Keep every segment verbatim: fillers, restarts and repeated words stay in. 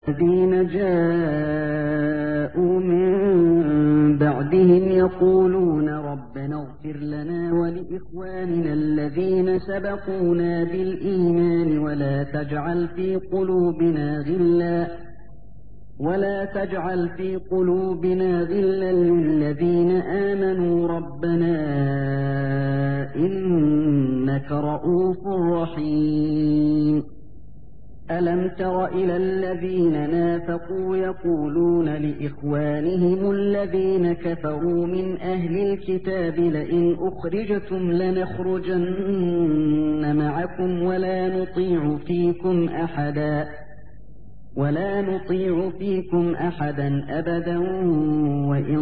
الذين جاءوا من بعدهم يقولون ربنا اغفر لنا ولإخواننا الذين سبقونا بالإيمان ولا تجعل في قلوبنا غلا ولا تجعل في قلوبنا غلا للذين آمنوا ربنا إنك رؤوف رحيم. ألم تر إلى الذين نافقوا يقولون لإخوانهم الذين كفروا من أهل الكتاب لئن أخرجتم لنخرجن معكم ولا نطيع فيكم أحدا ولا نطيع فيكم أحدا أبدا وإن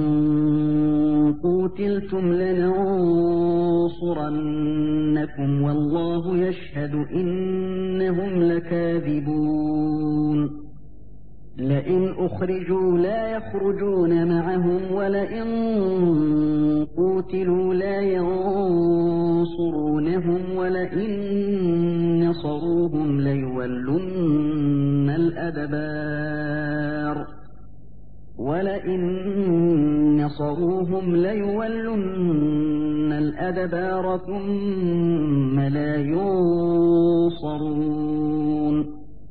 قوتلتم لننصرنكم والله يشهد إنهم لكاذبون. لئن أخرجوا لا يخرجون معهم ولئن قوتلوا لا ينصرونهم ولئن نصروهم ليولن الأدبار ولئن نصروهم ليولن الأدبار ثم لا ينصرون.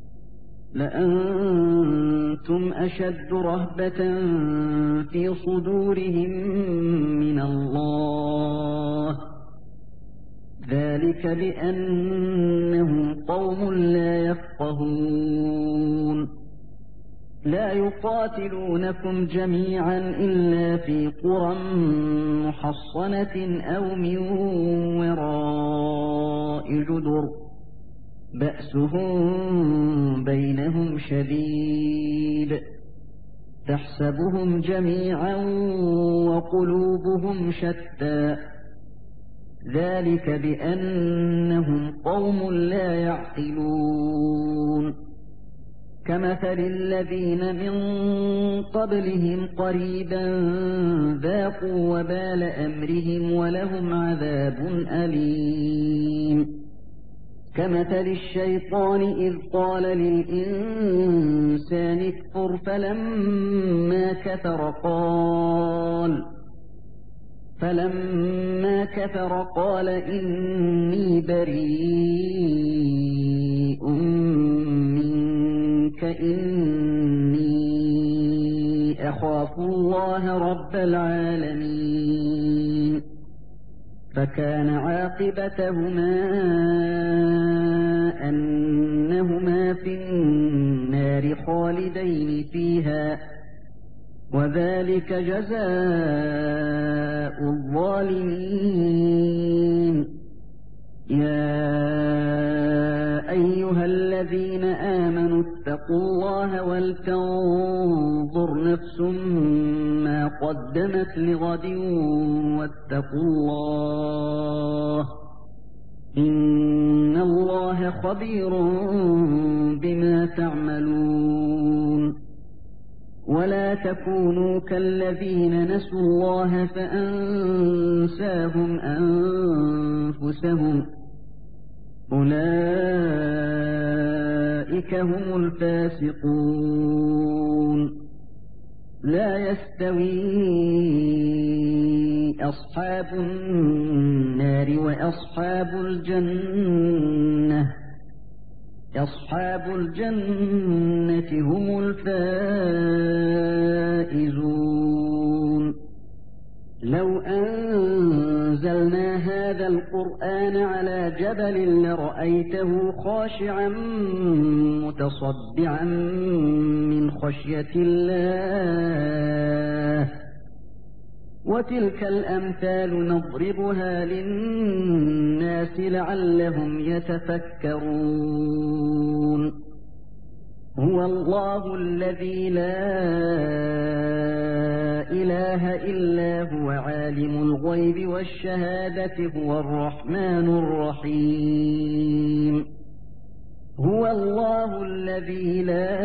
لأنتم أشد رهبة في صدورهم من الله ذلك بأنهم قوم لا يفقهون. لا يقاتلونكم جميعا إلا في قرى محصنة أو من وراء جدر بأسهم بينهم شديد تحسبهم جميعا وقلوبهم شتى ذلك بأنهم قوم لا يعقلون. كمثل الذين من قبلهم قريبا ذاقوا وبال أمرهم ولهم عذاب أليم. كمثل الشيطان إذ قال للإنسان اكفر فلما كفر قال فلما كفر قال إني بريء منك إني أخاف الله رب العالمين. فكان عاقبتهما أنهما في النار خالدين فيها وذلك جزاء الظالمين. يا أيها الذين آمنوا اتقوا الله ولتنظر نفس ما قدمت لغد واتقوا الله إن الله خبير بما تعملون. ولا تكونوا كالذين نسوا الله فأنساهم أنفسهم أولئك هم الفاسقون. لا يستوي أصحاب النار وأصحاب الجنة أصحاب الجنة هم الفائزون. لو أنزلنا هذا القرآن على جبل لرأيته خاشعا متصدعا من خشية الله. وتلك الأمثال نضربها للناس لعلهم يتفكرون. هو الله الذي لا إله إلا هو عالم الغيب والشهادة هو الرحمن الرحيم. هو الله الذي لا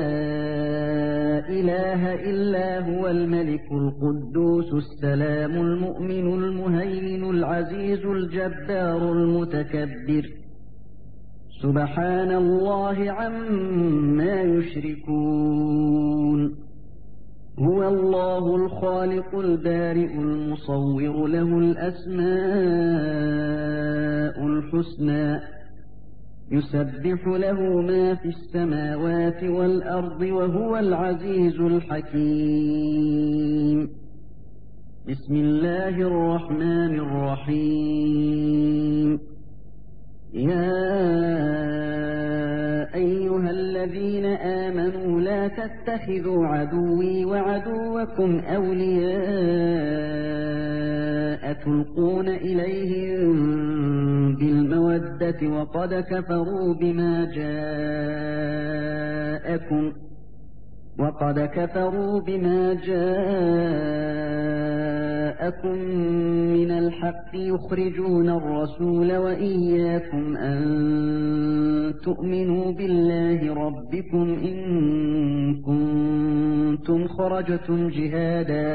إله إلا هو الملك القدوس السلام المؤمن المهيمن العزيز الجبار المتكبر سبحان الله عما يشركون هو الله الخالق البارئ المصور له الأسماء الحسنى يسبح له ما في السماوات والأرض وهو العزيز الحكيم بسم الله الرحمن الرحيم يا أيها الذين آمنوا لا تتخذوا عدوي وعدوكم أولياء تلقون إليهم بالمودة وقد كفروا بما جاءكم وقد كفروا بما جاءكم من الحق يخرجون الرسول وإياكم أن تؤمنوا بالله ربكم إن كنتم خرجتم جهادا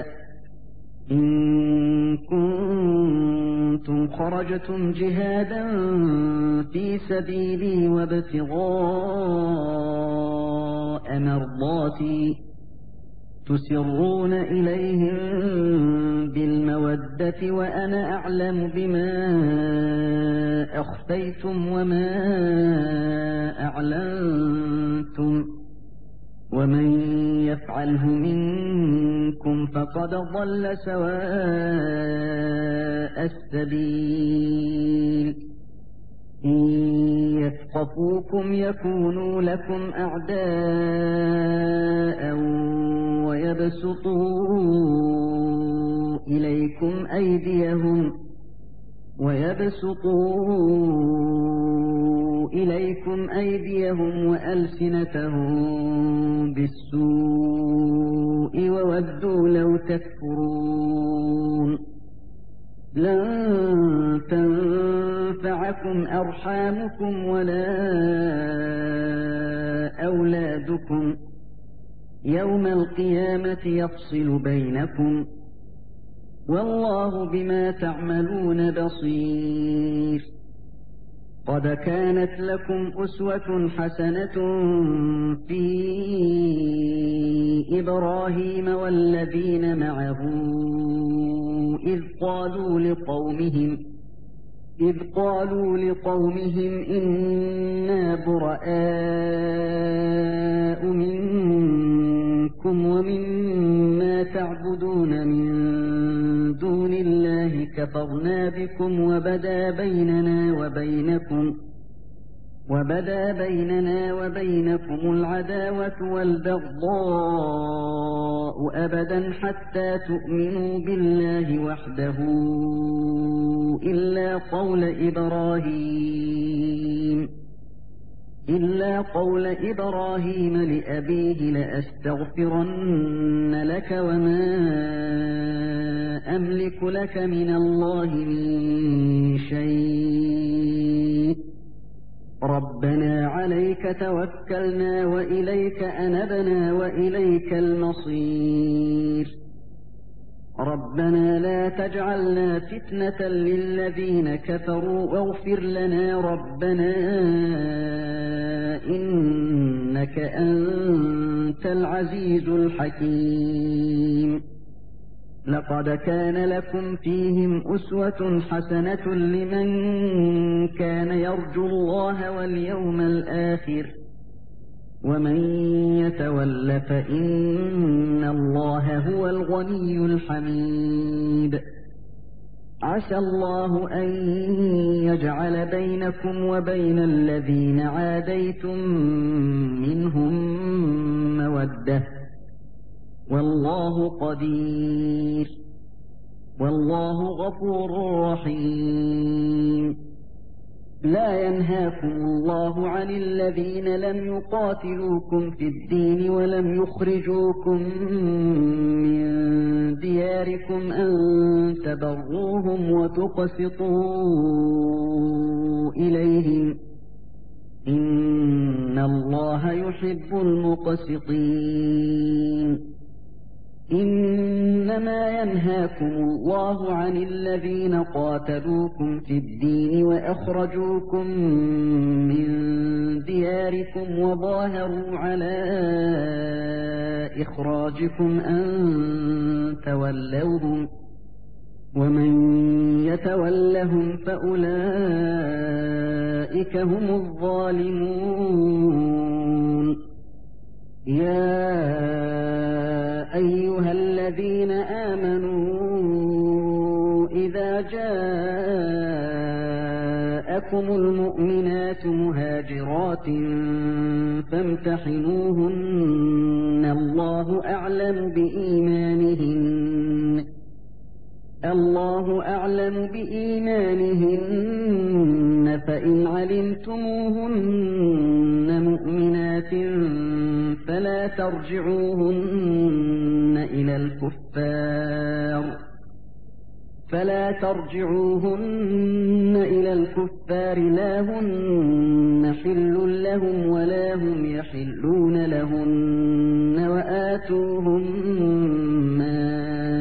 إن كنتم خرجتم جهادا في سبيلي وابتغاء مرضاتي تسرون إليهم بالمودة وأنا أعلم بما أخفيتم وما أعلنتم ومن يفعله منكم فقد ضل سواء السبيل إن يثقفوكم يكونوا لكم أعداء ويبسطوا إليكم أيديهم ويبسطوا إليكم أيديهم وألسنتهم بالسوء وودوا لو تكفرون لن تنفعكم أرحامكم ولا أولادكم يوم القيامة يفصل بينكم والله بما تعملون بصير قد كانت لكم أسوة حسنة في إبراهيم والذين معه إذ قالوا لقومهم إذ قالوا لقومهم إنا براء منكم ومما تعبدون من دون الله كفرنا بكم وبدا بيننا وبينكم وبدا بيننا وبينكم العداوة والبغضاء أبدا حتى تؤمنوا بالله وحده إلا قول إبراهيم إلا قول إبراهيم لأبيه لأستغفرن لك وما أملك لك من الله من شيء ربنا عليك توكلنا وإليك أنبنا وإليك المصير ربنا لا تجعلنا فتنة للذين كفروا واغفر لنا ربنا إنك أنت العزيز الحكيم لقد كان لكم فيهم أسوة حسنة لمن كان يرجو الله واليوم الآخر ومن يتول فإن الله هو الغني الحميد عسى الله أن يجعل بينكم وبين الذين عاديتم منهم مودة والله قدير والله غفور رحيم لا ينهاكم الله عن الذين لم يقاتلوكم في الدين ولم يخرجوكم من دياركم أن تبروهم وتقسطوا إليهم إن الله يحب المقسطين إنما ينهاكم الله عن الذين قاتلوكم في الدين وأخرجوكم من دياركم وظاهروا على إخراجكم أن تولوهم ومن يتولهم فأولئك هم الظالمون. يا أيها الذين آمنوا إذا جاءكم المؤمنات مهاجرات فامتحنوهن الله أعلم بإيمانهن الله أعلم بإيمانهن فإن علمتموهن مؤمنات فلا ترجعوهن إلى الكفار فلا ترجعوهن إلى الكفار لا هن حل لهم ولا هم يحلون لهن وآتوهم ما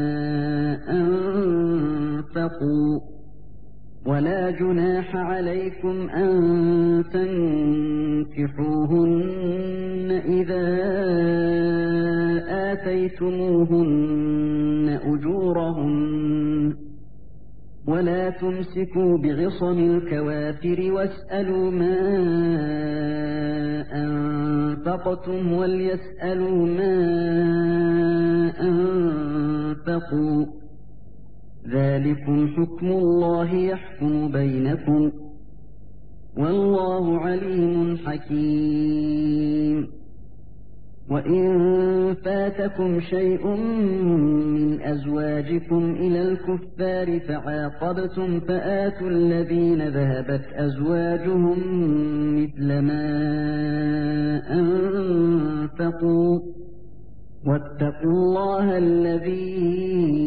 أنفقوا ولا جناح عليكم أن تنكحوهن إذا آتيتموهن أجورهن ولا تمسكوا بعصم الكوافر واسألوا ما أنفقتم وليسألوا ما أنفقوا ذلكم حكم الله يحكم بينكم والله عليم حكيم. وإن فاتكم شيء من أزواجكم إلى الكفار فعاقبتم فآتوا الذين ذهبت أزواجهم مثل ما أنفقوا واتقوا الله الذي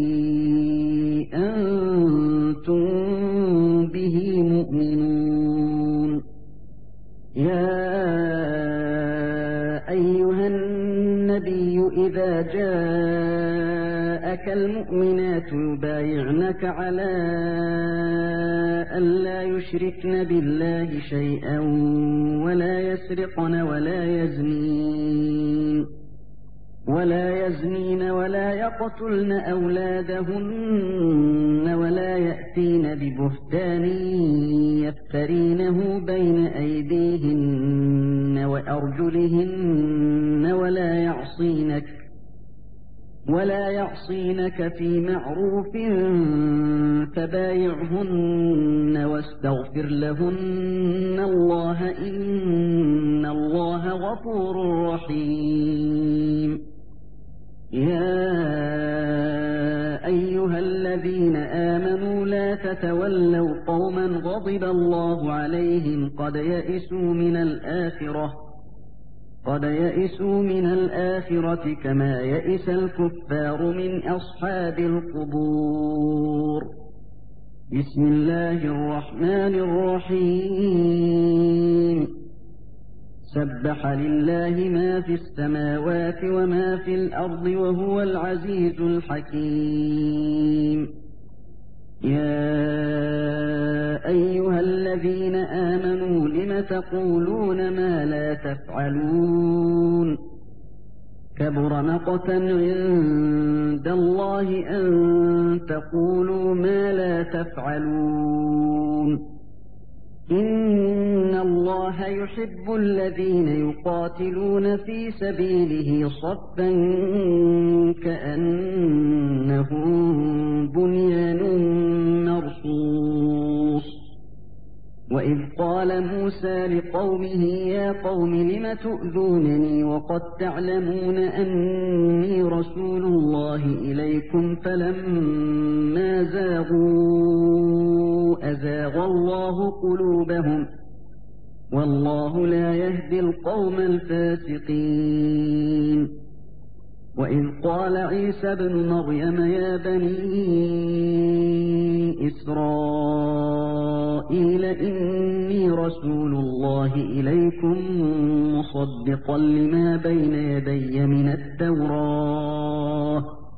أنتم به مؤمنون. يا أيها النبي إذا جاءك المؤمنات يبايعنك على أن لا يشركن بالله شيئا ولا يسرقن ولا يزنين ولا يزنين ولا يقتلن أولادهن ولا يأتين ببهتان يفترينه بين أيديهن وأرجلهن ولا يعصينك ولا يعصينك في معروف فبايعهن واستغفر لهن الله إن الله غفور رحيم. يا أيها الذين آمنوا لا تتولوا قوما غضب الله عليهم قد يئسوا من الآخرة قد يئسوا من الآخرة كما يئس الكفار من أصحاب القبور. بسم الله الرحمن الرحيم. سبح لله ما في السماوات وما في الأرض وهو العزيز الحكيم. يا أيها الذين آمنوا لم تقولون ما لا تفعلون كبر مقتا عند الله أن تقولوا ما لا تفعلون. إن الله يحب الذين يقاتلون في سبيله صفا كأنهم بنيان مرصوص. وإذ قال موسى لقومه يا قوم لم تؤذونني وقد تعلمون أني رسول الله إليكم فلما زاغوا أزاغ الله قلوبهم والله لا يهدي القوم الفاسقين. وإذ قال عيسى ابن مريم يا بني إسرائيل إني رسول الله إليكم مصدقا لما بين يدي من التوراة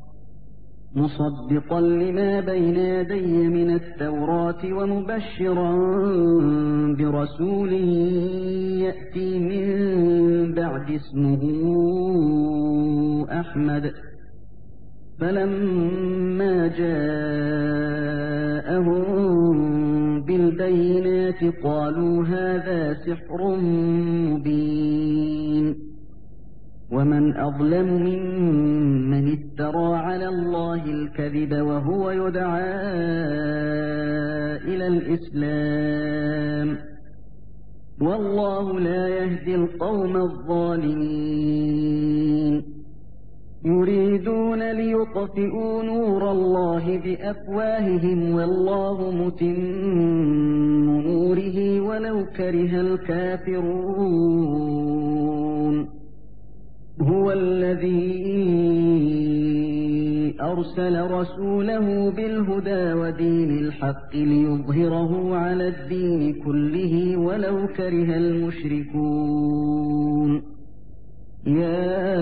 مصدقا لما بين يدي من التوراة ومبشرا برسول يأتي من بعد اسمه أحمد. فلما جاءهم بالبينات قالوا هذا سحر مبين. ومن أظلم ممن افترى على الله الكذب وهو يدعى إلى الإسلام والله لا يهدي القوم الظالمين. يريدون ليطفئوا نور الله بأفواههم والله متم نوره ولو كره الكافرون. هو الذي أرسل رسوله بالهدى ودين الحق ليظهره على الدين كله ولو كره المشركون. يا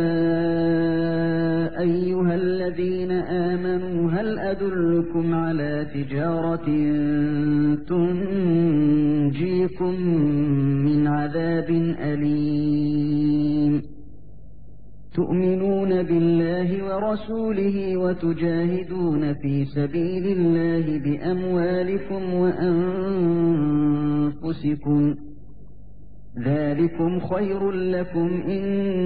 أيها الذين آمنوا هل أدلكم على تجارة تنجيكم من عذاب أليم تؤمنون بالله ورسوله وتجاهدون في سبيل الله بأموالكم وأنفسكم ذلكم خير لكم إن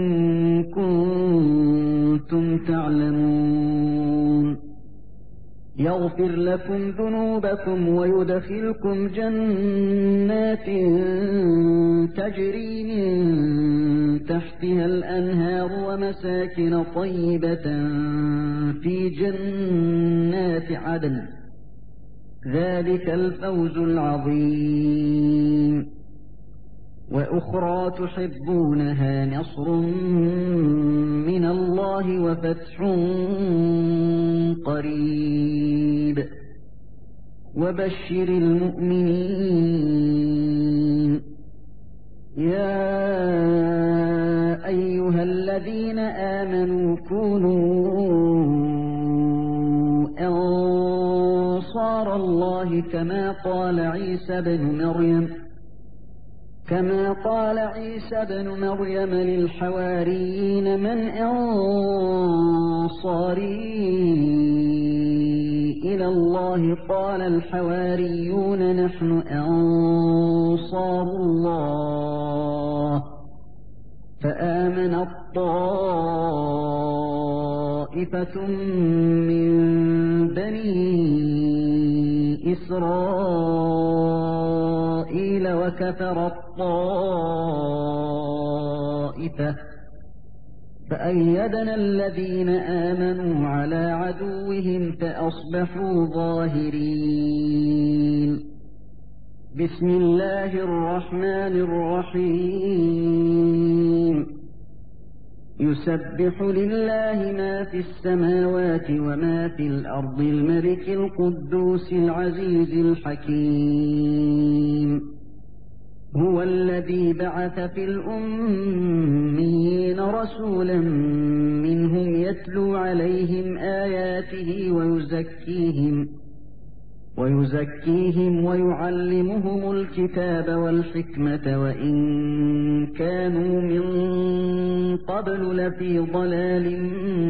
كنتم تعلمون. يغفر لكم ذنوبكم ويدخلكم جنات تجري من تحتها الأنهار ومساكن طيبة في جنات عدن ذلك الفوز العظيم. وأخرى تحبونها نصر من الله وفتح قريب وبشر المؤمنين. يا أيها الذين آمنوا كونوا أنصار الله كما قال عيسى بن مريم كما قال عيسى بن مريم للحواريين من أنصاري إلى الله قال الحواريون نحن أنصار الله. فآمنت طائفة من بني إسرائيل وكفرت طائفة فأيدنا الذين آمنوا على عدوهم فأصبحوا ظاهرين. بسم الله الرحمن الرحيم. يسبح لله ما في السماوات وما في الأرض الملك القدوس العزيز الحكيم. هو الذي بعث في الأميين رسولا منهم يتلو عليهم آياته ويزكيهم ويزكيهم ويعلمهم الكتاب والحكمة وإن كانوا من قبل لفي ضلال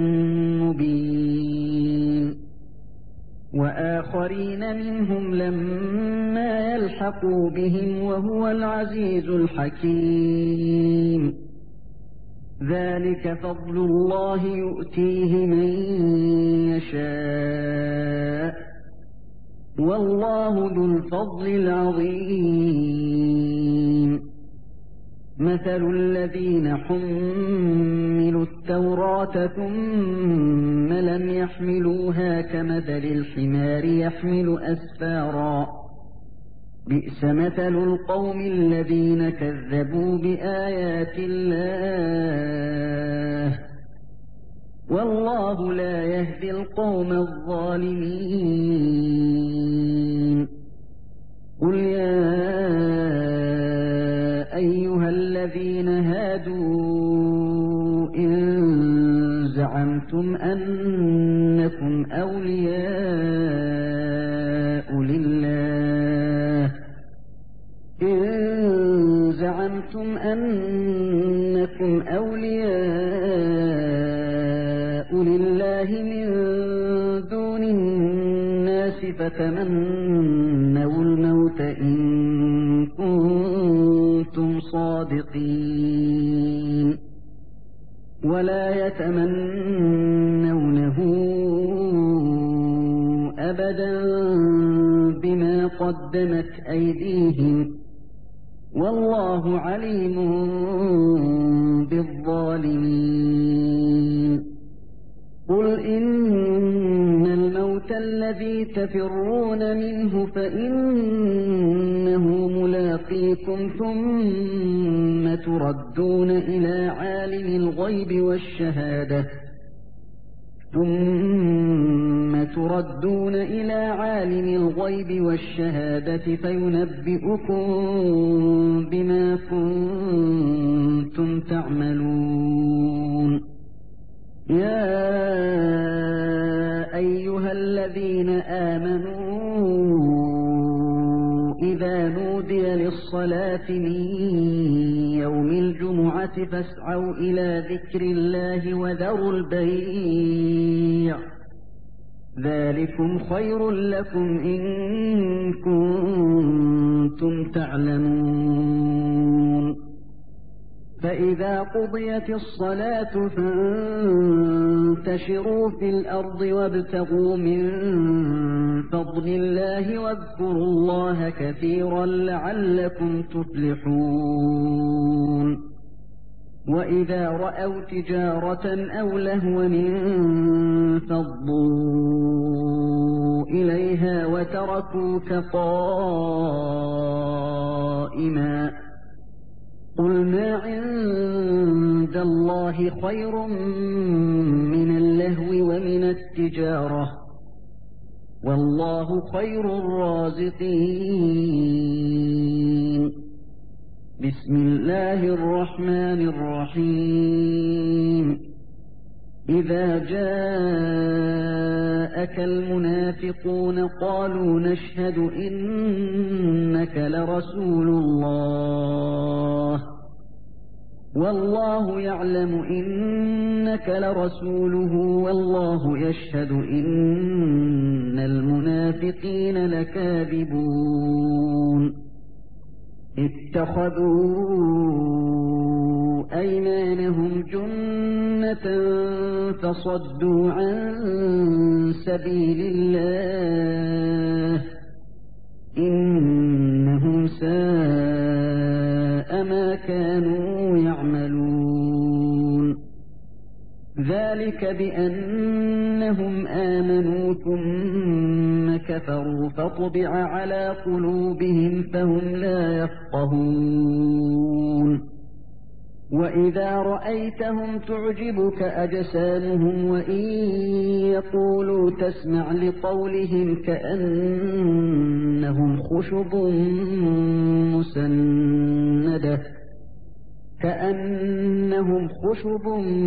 مبين. وآخرين منهم لما يلحقوا بهم وهو العزيز الحكيم. ذلك فضل الله يؤتيه من يشاء والله ذو الفضل العظيم. مثل الذين حملوا التوراة ثم لم يحملوها كمثل الحمار يحمل أسفارا بئس مثل القوم الذين كذبوا بآيات الله والله لا يهدي القوم الظالمين. قل يا أيها الذين هادوا إن زعمتم أنكم أولياء لله إن زعمتم أنكم أولياء لله من دون الناس فتمنوا الموت إن كنتم صادقين ولا يتمنونه أبدا بما قدمت أيديهم والله عليم بالظالمين قل إن الموت الذي تفرون منه فإنه ملاقيكم ثم تردون إلى عالم الغيب والشهادة ثم تردون إلى عالم الغيب والشهادة فينبئكم بما كنتم تعملون يا أيها الذين آمنوا إذا نودي للصلاة من يوم الجمعة فاسعوا إلى ذكر الله وذروا البيع ذلكم خير لكم إن كنتم تعلمون فإذا قضيت الصلاة فانتشروا في الأرض وابتغوا من فضل الله واذكروا الله كثيرا لعلكم تفلحون وإذا رأوا تجارة أو لهوا انفضوا إليها وتركوك قائما قل ما عند الله خير من اللهو ومن التجارة والله خير الرازقين بسم الله الرحمن الرحيم إذا جاءك المنافقون قالوا نشهد إنك لرسول الله والله يعلم إنك لرسوله والله يشهد إن المنافقين لكاذبون اتخذوا أيمانهم جنة فصدوا عن سبيل الله إنهم ساء ما كانوا يعملون ذلك بأنهم آمنوا ثم كفروا فطبع على قلوبهم فهم لا يفقهون وإذا رأيتهم تعجبك أجسامهم وإن يقولوا تسمع لقولهم كأنهم خشب مسندة كأنهم خشب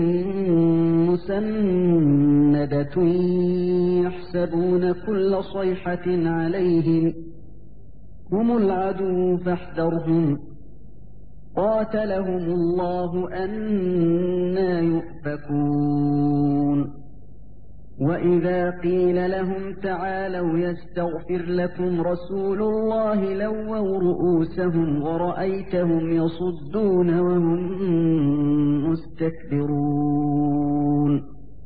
مسندة يحسبون كل صيحة عليهم هم العدو فاحذرهم قاتلهم الله أنى يؤفكون وإذا قيل لهم تعالوا يستغفر لكم رسول الله لووا رؤوسهم ورأيتهم يصدون وهم مستكبرون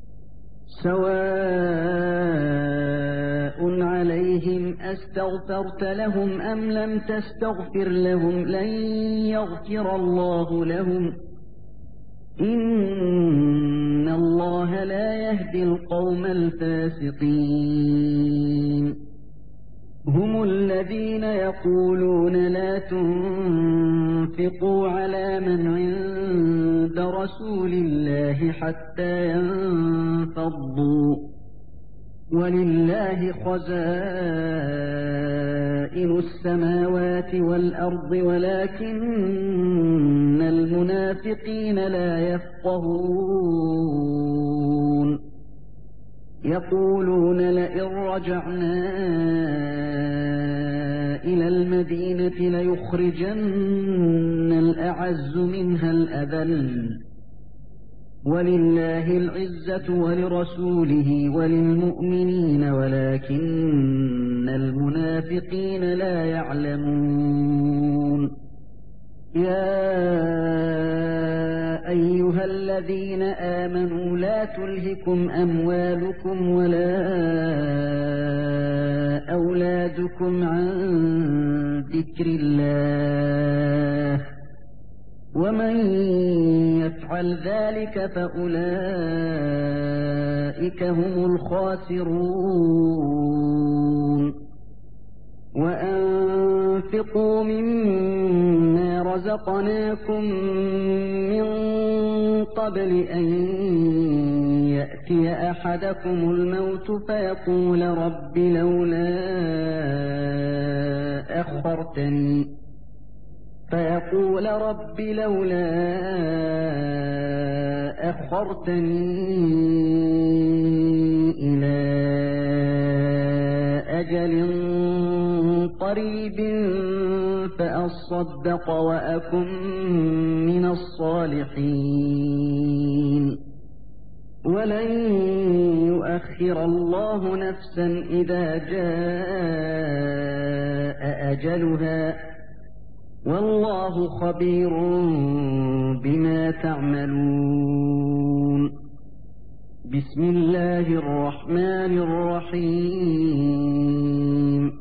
سواء عليهم أستغفرت لهم أم لم تستغفر لهم لن يغفر الله لهم إن الله لا يهدي القوم الفاسقين هم الذين يقولون لا تنفقوا على من عند رسول الله حتى ينفضوا ولله خزائن السماوات والأرض ولكن المنافقين لا يفقهون يقولون لئن رجعنا إلى المدينة ليخرجن الأعز منها الأذل ولله العزة ولرسوله وللمؤمنين ولكن المنافقين لا يعلمون يا أيها الذين آمنوا لا تلهكم أموالكم ولا أولادكم عن ذكر الله ومن يفعل ذلك فأولئك هم الخاسرون وأنفقوا مما رزقناكم من قبل أن يأتي أحدكم الموت فيقول رب لولا أخرتني فيقول رب لولا أخرتني إلى أجل قريب فأصدق وأكن من الصالحين ولن يؤخر الله نفسا إذا جاء أجلها والله خبير بما تعملون بسم الله الرحمن الرحيم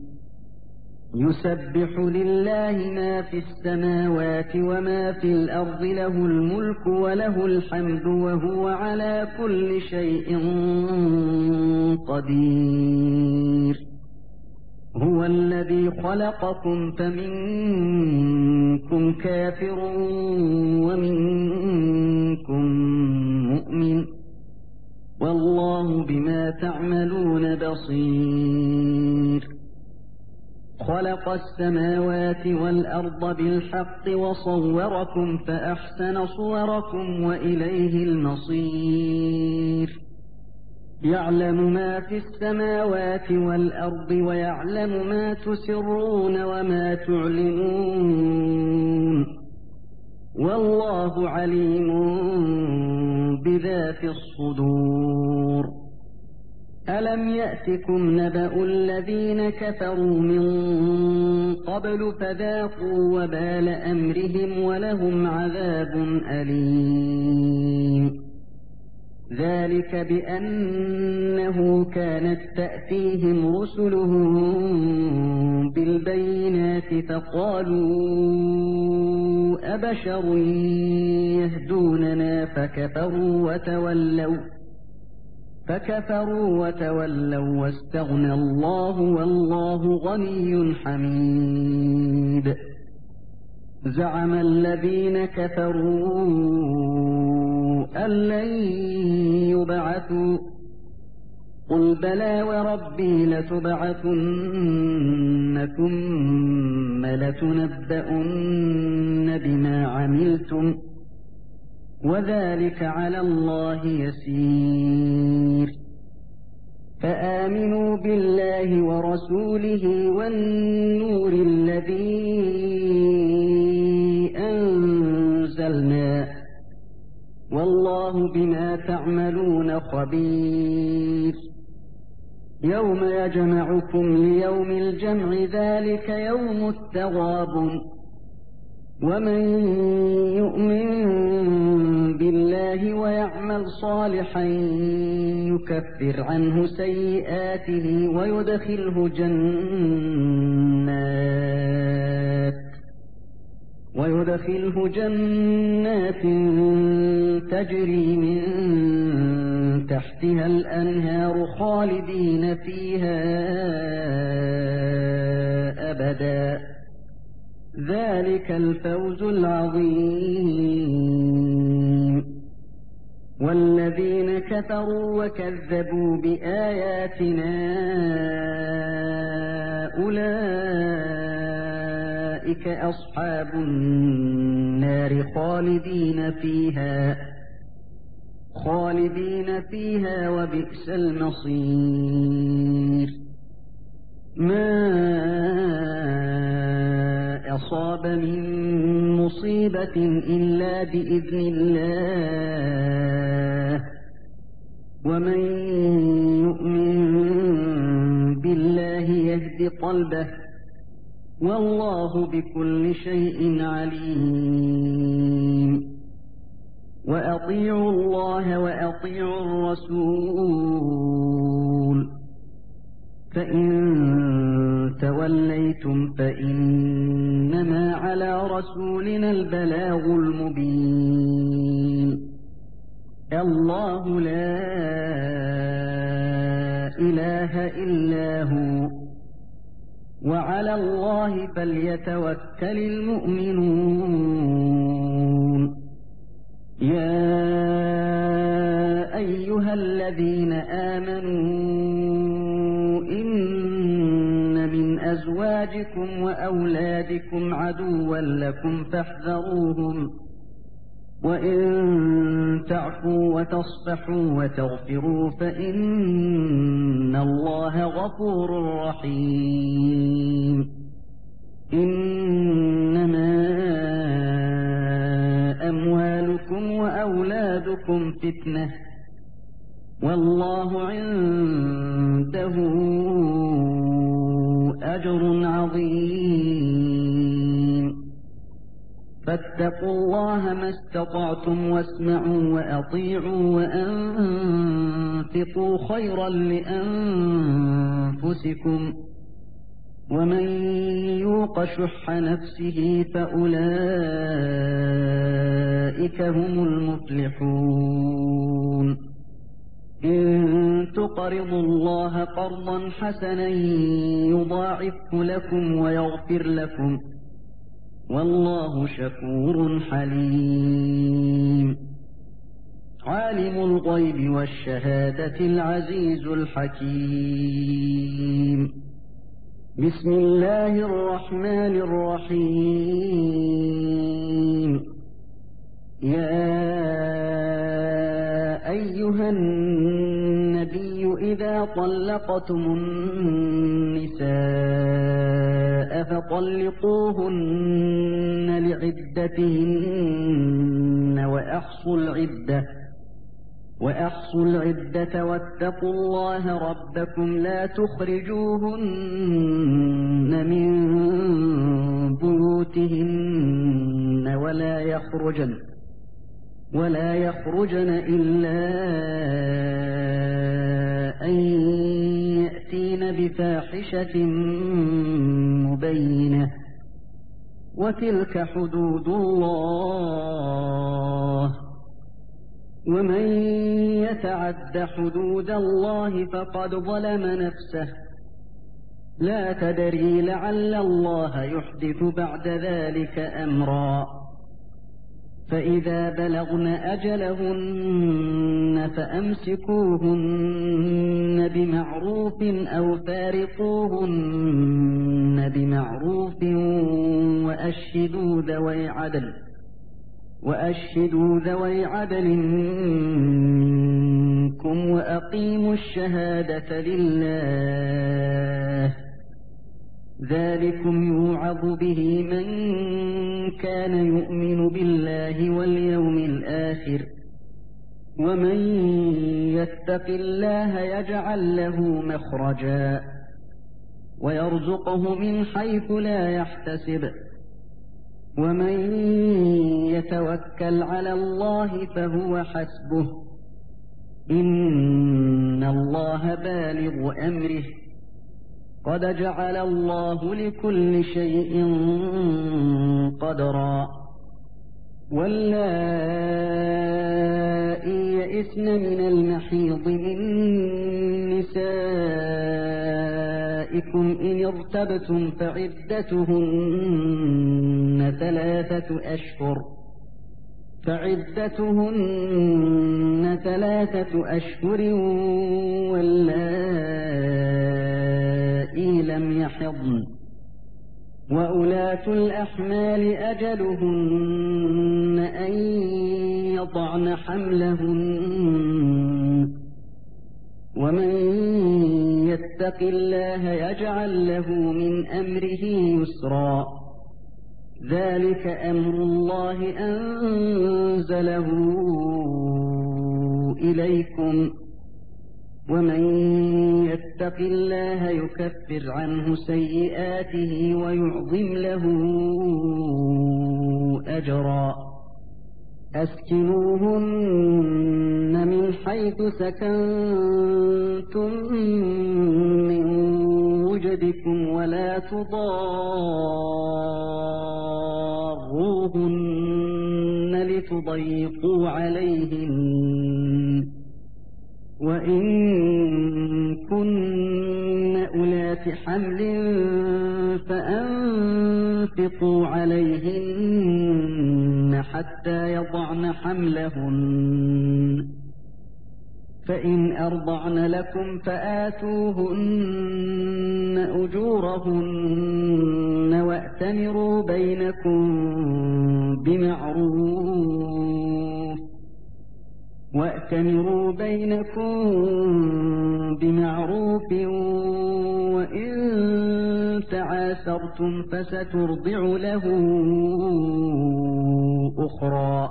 يسبح لله ما في السماوات وما في الأرض له الملك وله الحمد وهو على كل شيء قدير هو الذي خلقكم فمنكم كافر ومنكم مؤمن والله بما تعملون بصير خلق السماوات والأرض بالحق وصوركم فأحسن صوركم وإليه المصير يعلم ما في السماوات والأرض ويعلم ما تسرون وما تعلنون والله عليم بذات الصدور ألم يأتكم نبأ الذين كفروا من قبل فذاقوا وبال أمرهم ولهم عذاب أليم ذلك بأنه كانت تأتيهم رسلهم بالبينات فقالوا أبشر يهدوننا فكفروا وتولوا فكفروا وتولوا واستغنى الله والله غني حميد زعم الذين كفروا أن لن يبعثوا قل بلى وربي لتبعثن ثم لتنبؤن بما عملتم وذلك على الله يسير فآمنوا بالله ورسوله والنور الذي أنزلنا والله بما تعملون خبير يوم يجمعكم ليوم الجمع ذلك يوم التغابن ومن يؤمن بالله ويعمل صالحا يكفر عنه سيئاته ويدخله جنات ويدخله جنات تجري من تحتها الأنهار خالدين فيها أبدا ذلك الفوز العظيم والذين كفروا وكذبوا بآياتنا أولئك أصحاب النار خالدين فيها خالدين فيها وبئس المصير. ما أصاب من مصيبة إلا بإذن الله، ومن يؤمن بالله يهد قلبه، والله بكل شيء عليم. وأطيعوا الله وأطيعوا الرسول، فإن توليتم فإنما على رسولنا البلاغ المبين. الله لا إله إلا هو، وعلى الله فليتوكل المؤمنون. يا أيها الذين آمنوا إن من أزواجكم وأولادكم عدوا لكم فاحذروهم، وإن تعفوا وتصفحوا وتغفروا فإن الله غفور رحيم. إنما أموالكم وأولادكم فتنة، والله عنده أجر عظيم. فاتقوا الله ما استطعتم واسمعوا وأطيعوا وأنفقوا خيرا لأنفسكم، ومن يوق شح نفسه فأولئك هم المفلحون. إن تقرضوا الله قرضا حسنا يضاعفه لكم ويغفر لكم، والله شكور حليم. عالم الغيب والشهادة العزيز الحكيم. بسم الله الرحمن الرحيم. يا أيها النبي إذا طلقتم النساء فطلقوهن لعدتهن وأحصوا العدة وأحصوا العدة واتقوا الله ربكم لا تخرجوهن من بيوتهن ولا يخرجن ولا يخرجن إلا أن يأتين بفاحشة مبينة، وتلك حدود الله، ومن يتعد حدود الله فقد ظلم نفسه. لا تدري لعل الله يحدث بعد ذلك أمرا. فإذا بلغن أجلهن فأمسكوهن بمعروف أو فارقوهن بمعروف وأشهدوا ذوي عدل وأشهدوا ذوي عدل منكم وأقيموا الشهادة لله. ذلكم يوعظ به من كان يؤمن بالله واليوم الآخر، ومن يتق الله يجعل له مخرجا ويرزقه من حيث لا يحتسب، ومن يتوكل على الله فهو حسبه، إن الله بالغ أمره، قد جعل الله لكل شيء قدرا. واللائي يئسن من المحيض من نسائكم إن ارتبتم فعدتهن ثلاثة أشهر فعدتهن ثلاثة أشهر واللائي لم يحضن، وأولاة الأحمال أجلهن أن يضعن حملهن ومن يتق الله يجعل له من أمره يسرا ذلك أمر الله أنزله إليكم ومن يتق الله يكفر عنه سيئاته ويعظم له أجرا أسكنوهن من حيث سكنتم من وجدكم ولا تضاروهن لتضيقوا عليهن وإن كن أولات حمل فأنفقوا عليهن حتى يضعن حملهن فإن أرضعن لكم فآتوهن أجورهن وأتمروا بينكم بمعروف وأتمروا بينكم بمعروف وإن تعاسرتم فسترضع له أخرى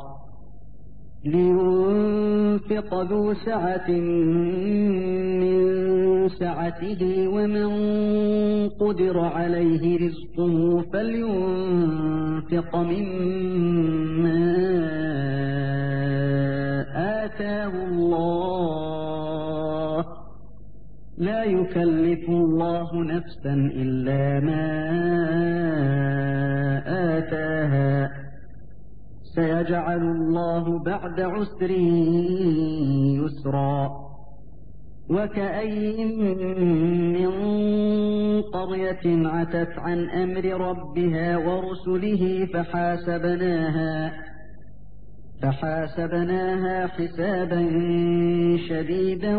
لينفق ذو سعة من سعته ومن قدر عليه رزقه فلينفق مما آتاه الله لا يكلف الله نفسا إلا ما آتاها سيجعل الله بعد عسر يسرا وكأي من قرية عتت عن أمر ربها ورسله فحاسبناها فحاسبناها حسابا شديدا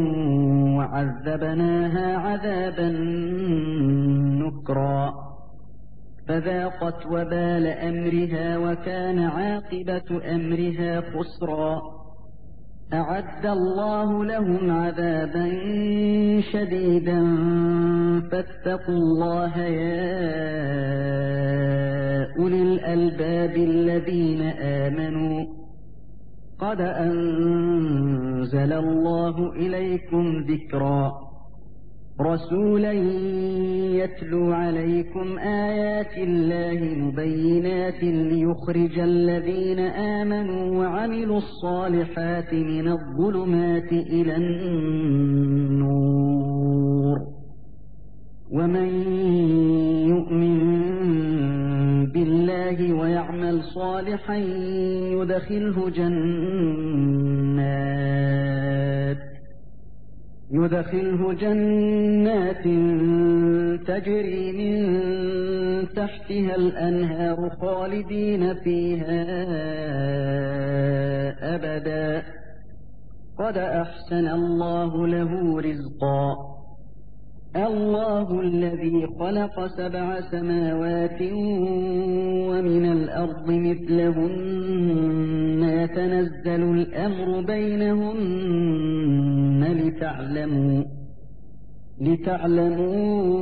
وعذبناها عذابا نكرا فذاقت وبال أمرها وكان عاقبة أمرها خسرا أعد الله لهم عذابا شديدا فاتقوا الله يا أولي الألباب الذين آمنوا قد أنزل الله إليكم ذكرا رسولا يتلو عليكم آيات الله مبينات ليخرج الذين آمنوا وعملوا الصالحات من الظلمات إلى النور ومن يؤمن بالله ويعمل صالحا يدخله جنات يدخله جنات تجري من تحتها الأنهار خالدين فيها أبدا قد أحسن الله له رزقا الله الذي خلق سبع سماوات ومن الأرض مثلهن يتنزل الأمر بينهن لتعلموا لتعلموا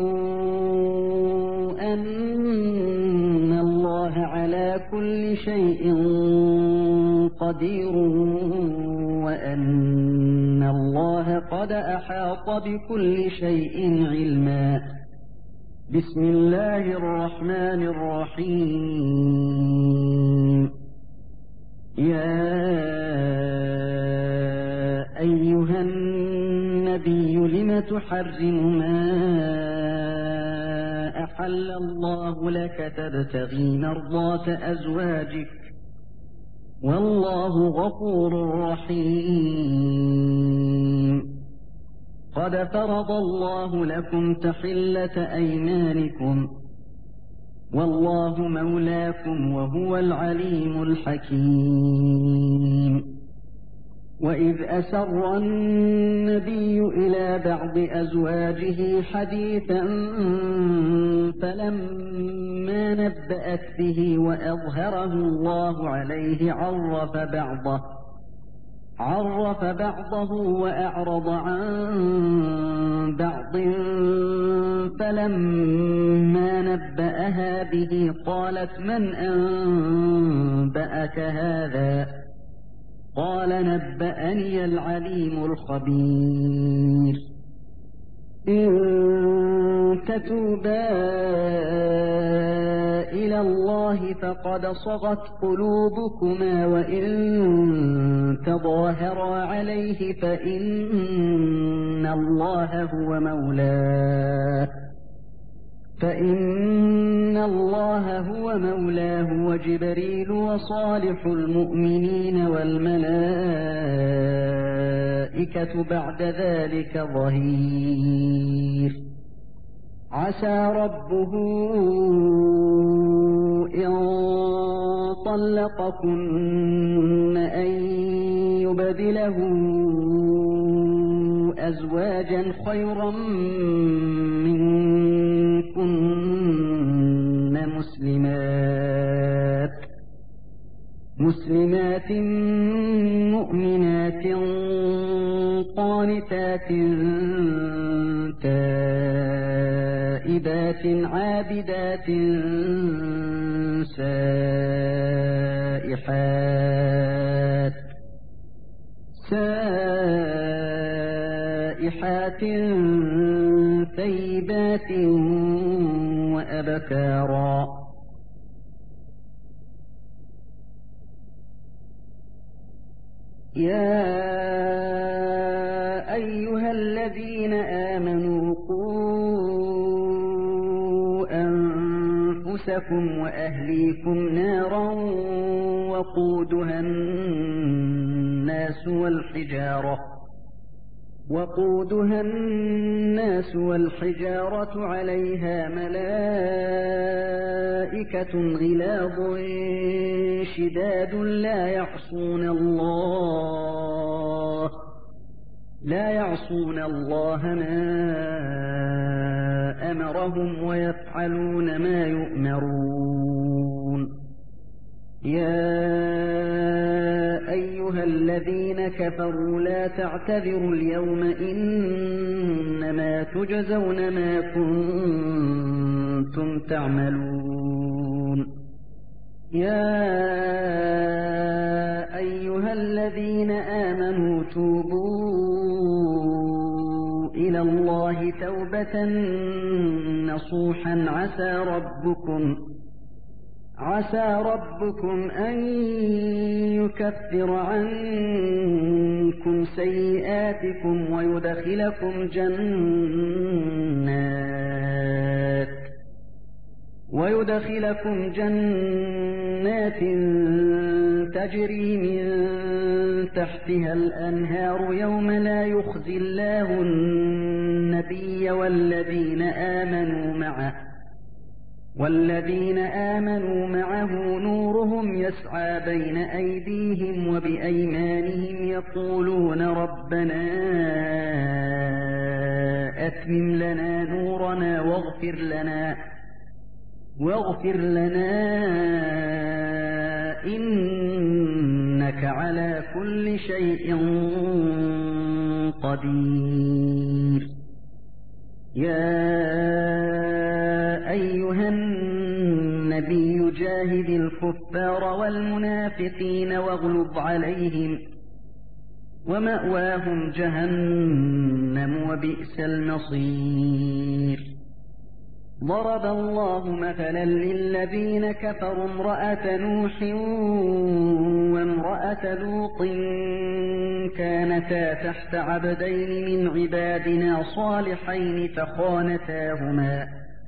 أن الله على كل شيء قدير وأن الله قد أحاط بكل شيء علما بسم الله الرحمن الرحيم يا أيها النبي لم تحرم ما أحل الله لك تبتغي مرضات أزواجك والله غفور رحيم قد فرض الله لكم تحلة أيمانكم والله مولاكم وهو العليم الحكيم وإذ أسر النبي إلى بعض أزواجه حديثا فلما نبأت به وأظهره الله عليه عرف بعضه عرف بعضه وأعرض عن بعض فلما نبأها به قالت من أنبأك هذا قال نبأني العليم الخبير إن تتوبا إلى الله فقد صغت قلوبكما وإن تظاهرا عليه فإن الله هو مولاه فإن الله هو مولاه وجبريل وصالح المؤمنين والملائكة بعد ذلك ظهير عسى ربه إن طلقكن أن يبدله أزواجا خيرا منكن مسلمات مسلمات مؤمنات قانتات تائبات عابدات سائحات سائحات ثيبات وأبكارا يا أيها الذين آمنوا قوا أنفسكم وأهليكم نارا وقودها الناس والحجارة وقودها الناس والحجارة عليها ملائكة غلاظ شداد لا يعصون الله لا يعصون الله ما أمرهم ويفعلون ما يؤمرون يا أيها الذين كفروا لا تعتذروا اليوم إنما تجزون ما كنتم تعملون يا أيها الذين آمنوا توبوا إلى الله توبة نصوحا عسى ربكم عسى ربكم أن يكفر عنكم سيئاتكم ويدخلكم جنات ويدخلكم جنات تجري من تحتها الأنهار يوم لا يخزي الله النبي والذين آمنوا معه والذين آمنوا معه نورهم يسعى بين أيديهم وبأيمانهم يقولون ربنا أتمم لنا نورنا واغفر لنا واغفر لنا إنك على كل شيء قدير يا أيها النبي جاهد الكفار والمنافقين واغلظ عليهم ومأواهم جهنم وبئس المصير ضرب الله مثلا للذين كفروا امرأة نوح وامرأة لوط كانتا تحت عبدين من عبادنا صالحين فخانتاهما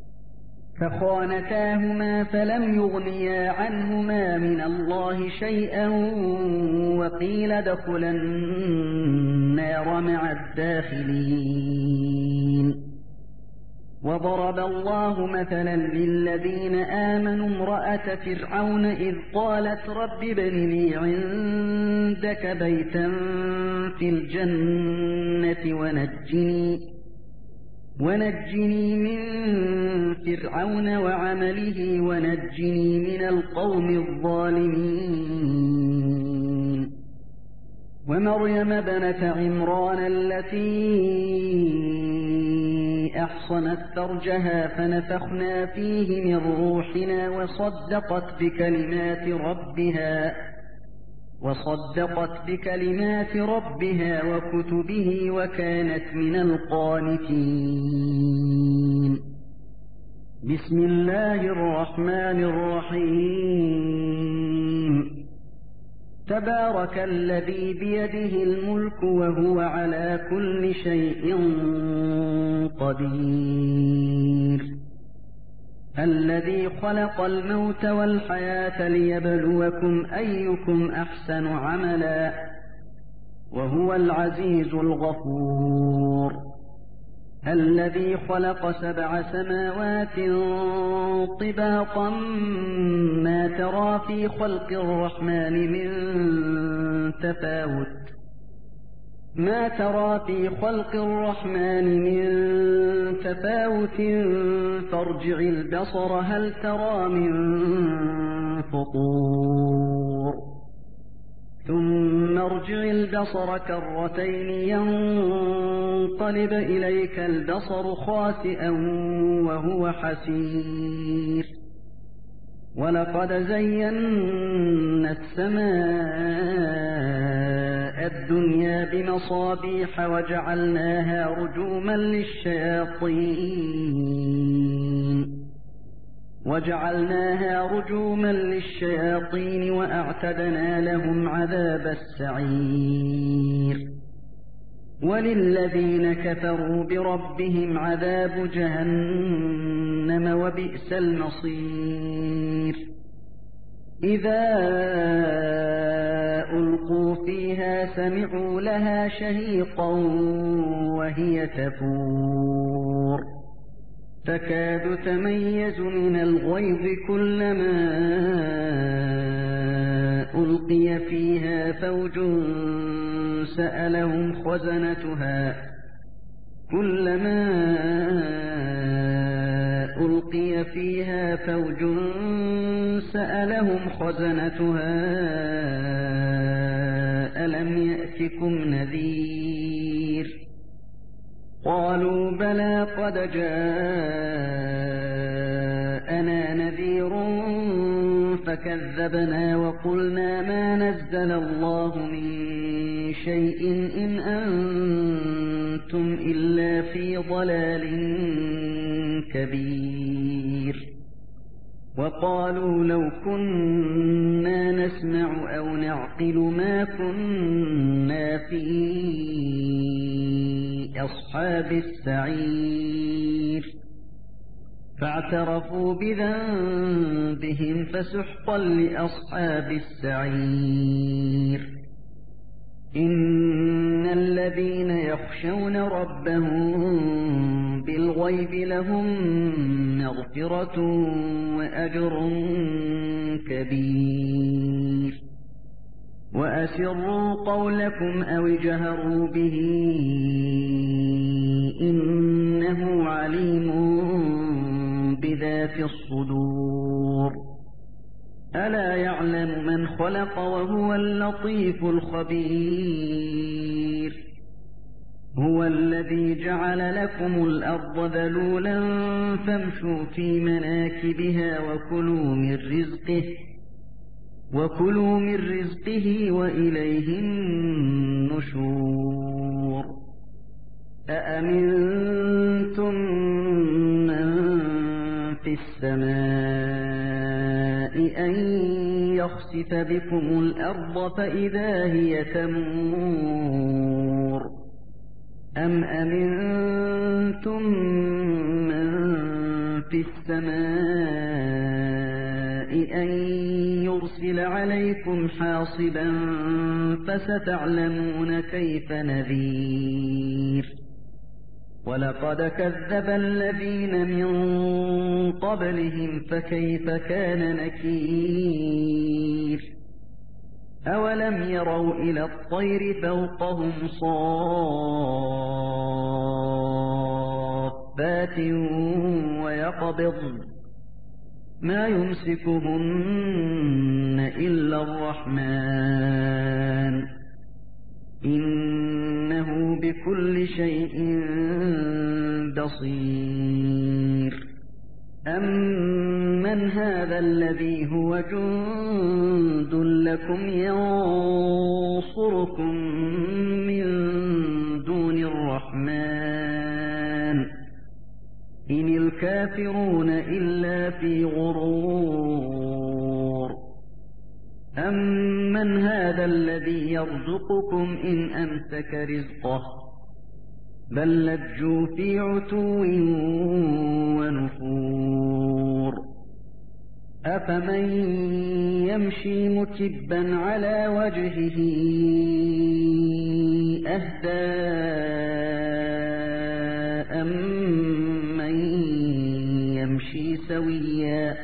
فخانتاهما فلم يغنيا عنهما من الله شيئا وقيل ادخلا النار مع الداخلين وضرب الله مثلا للذين آمنوا امرأة فرعون إذ قالت رب ابن لي عندك بيتا في الجنة ونجني, ونجني من فرعون وعمله ونجني من القوم الظالمين. ومريم ابنة عمران التي أحصنت فرجها فنفخنا فيه من روحنا وصدقت بكلمات ربها وصدقت بكلمات ربها وكتبه وكانت من القانتين. بسم الله الرحمن الرحيم. تبارك الذي بيده الملك وهو على كل شيء قدير. الذي خلق الموت والحياة ليبلوكم أيكم أحسن عملا وهو العزيز الغفور. الذي خلق سبع سماوات طباقا ما ترى في خلق الرحمن من تفاوت ما ترى في خلق الرحمن من تفاوت فارجع البصر هل ترى من فطور ثم ارجع البصر كرتين ينقلب إليك البصر خاسئا وهو حسير. ولقد زينا السماء الدنيا بمصابيح وجعلناها رجوما للشياطين وجعلناها رجوما للشياطين وأعتدنا لهم عذاب السعير. وللذين كفروا بربهم عذاب جهنم وبئس المصير. إذا ألقوا فيها سمعوا لها شهيقا وهي تفور تكاد تميز من الغيظ كلما ألقي فيها فوج سألهم خزنتها كلما ألقي فيها فوج سألهم خزنتها ألم يأتكم نذير قالوا بلى قد جاءنا نذير فكذبنا وقلنا ما نزل الله من شيء إن أنتم إلا في ضلال كبير. وقالوا لو كنا نسمع أو نعقل ما كنا في أصحاب السعير فاعترفوا بذنبهم فسحقا لأصحاب السعير. إن الذين يخشون ربهم بالغيب لهم مغفرة وأجر كبير. وأسروا قولكم أو اجهروا به إنه عليم بذات الصدور. ألا يعلم من خلق وهو اللطيف الخبير. هو الذي جعل لكم الأرض ذلولا فامشوا في مناكبها وكلوا من رزقه وكلوا من رزقه وإليه النشور. أأمنتم من في السماء أن يخسف بكم الأرض فإذا هي تمور أم أمنتم من في السماء أن يرسل عليكم حاصبا فستعلمون كيف نذير. ولقد كذب الذين من قبلهم فكيف كان نكير أولم يروا إلى الطير فوقهم صافات ويقبضن ما يمسكهن إلا الرحمن إنه بكل شيء بصير أمن هذا الذي هو جند لكم ينصركم من دون الرحمن إن الكافرون إلا في غرور أمن هذا الذي يرزقكم إن أمسك رزقه بل لجوا في عتو ونفور أفمن يمشي مكبا على وجهه أهدى أمن يمشي سويا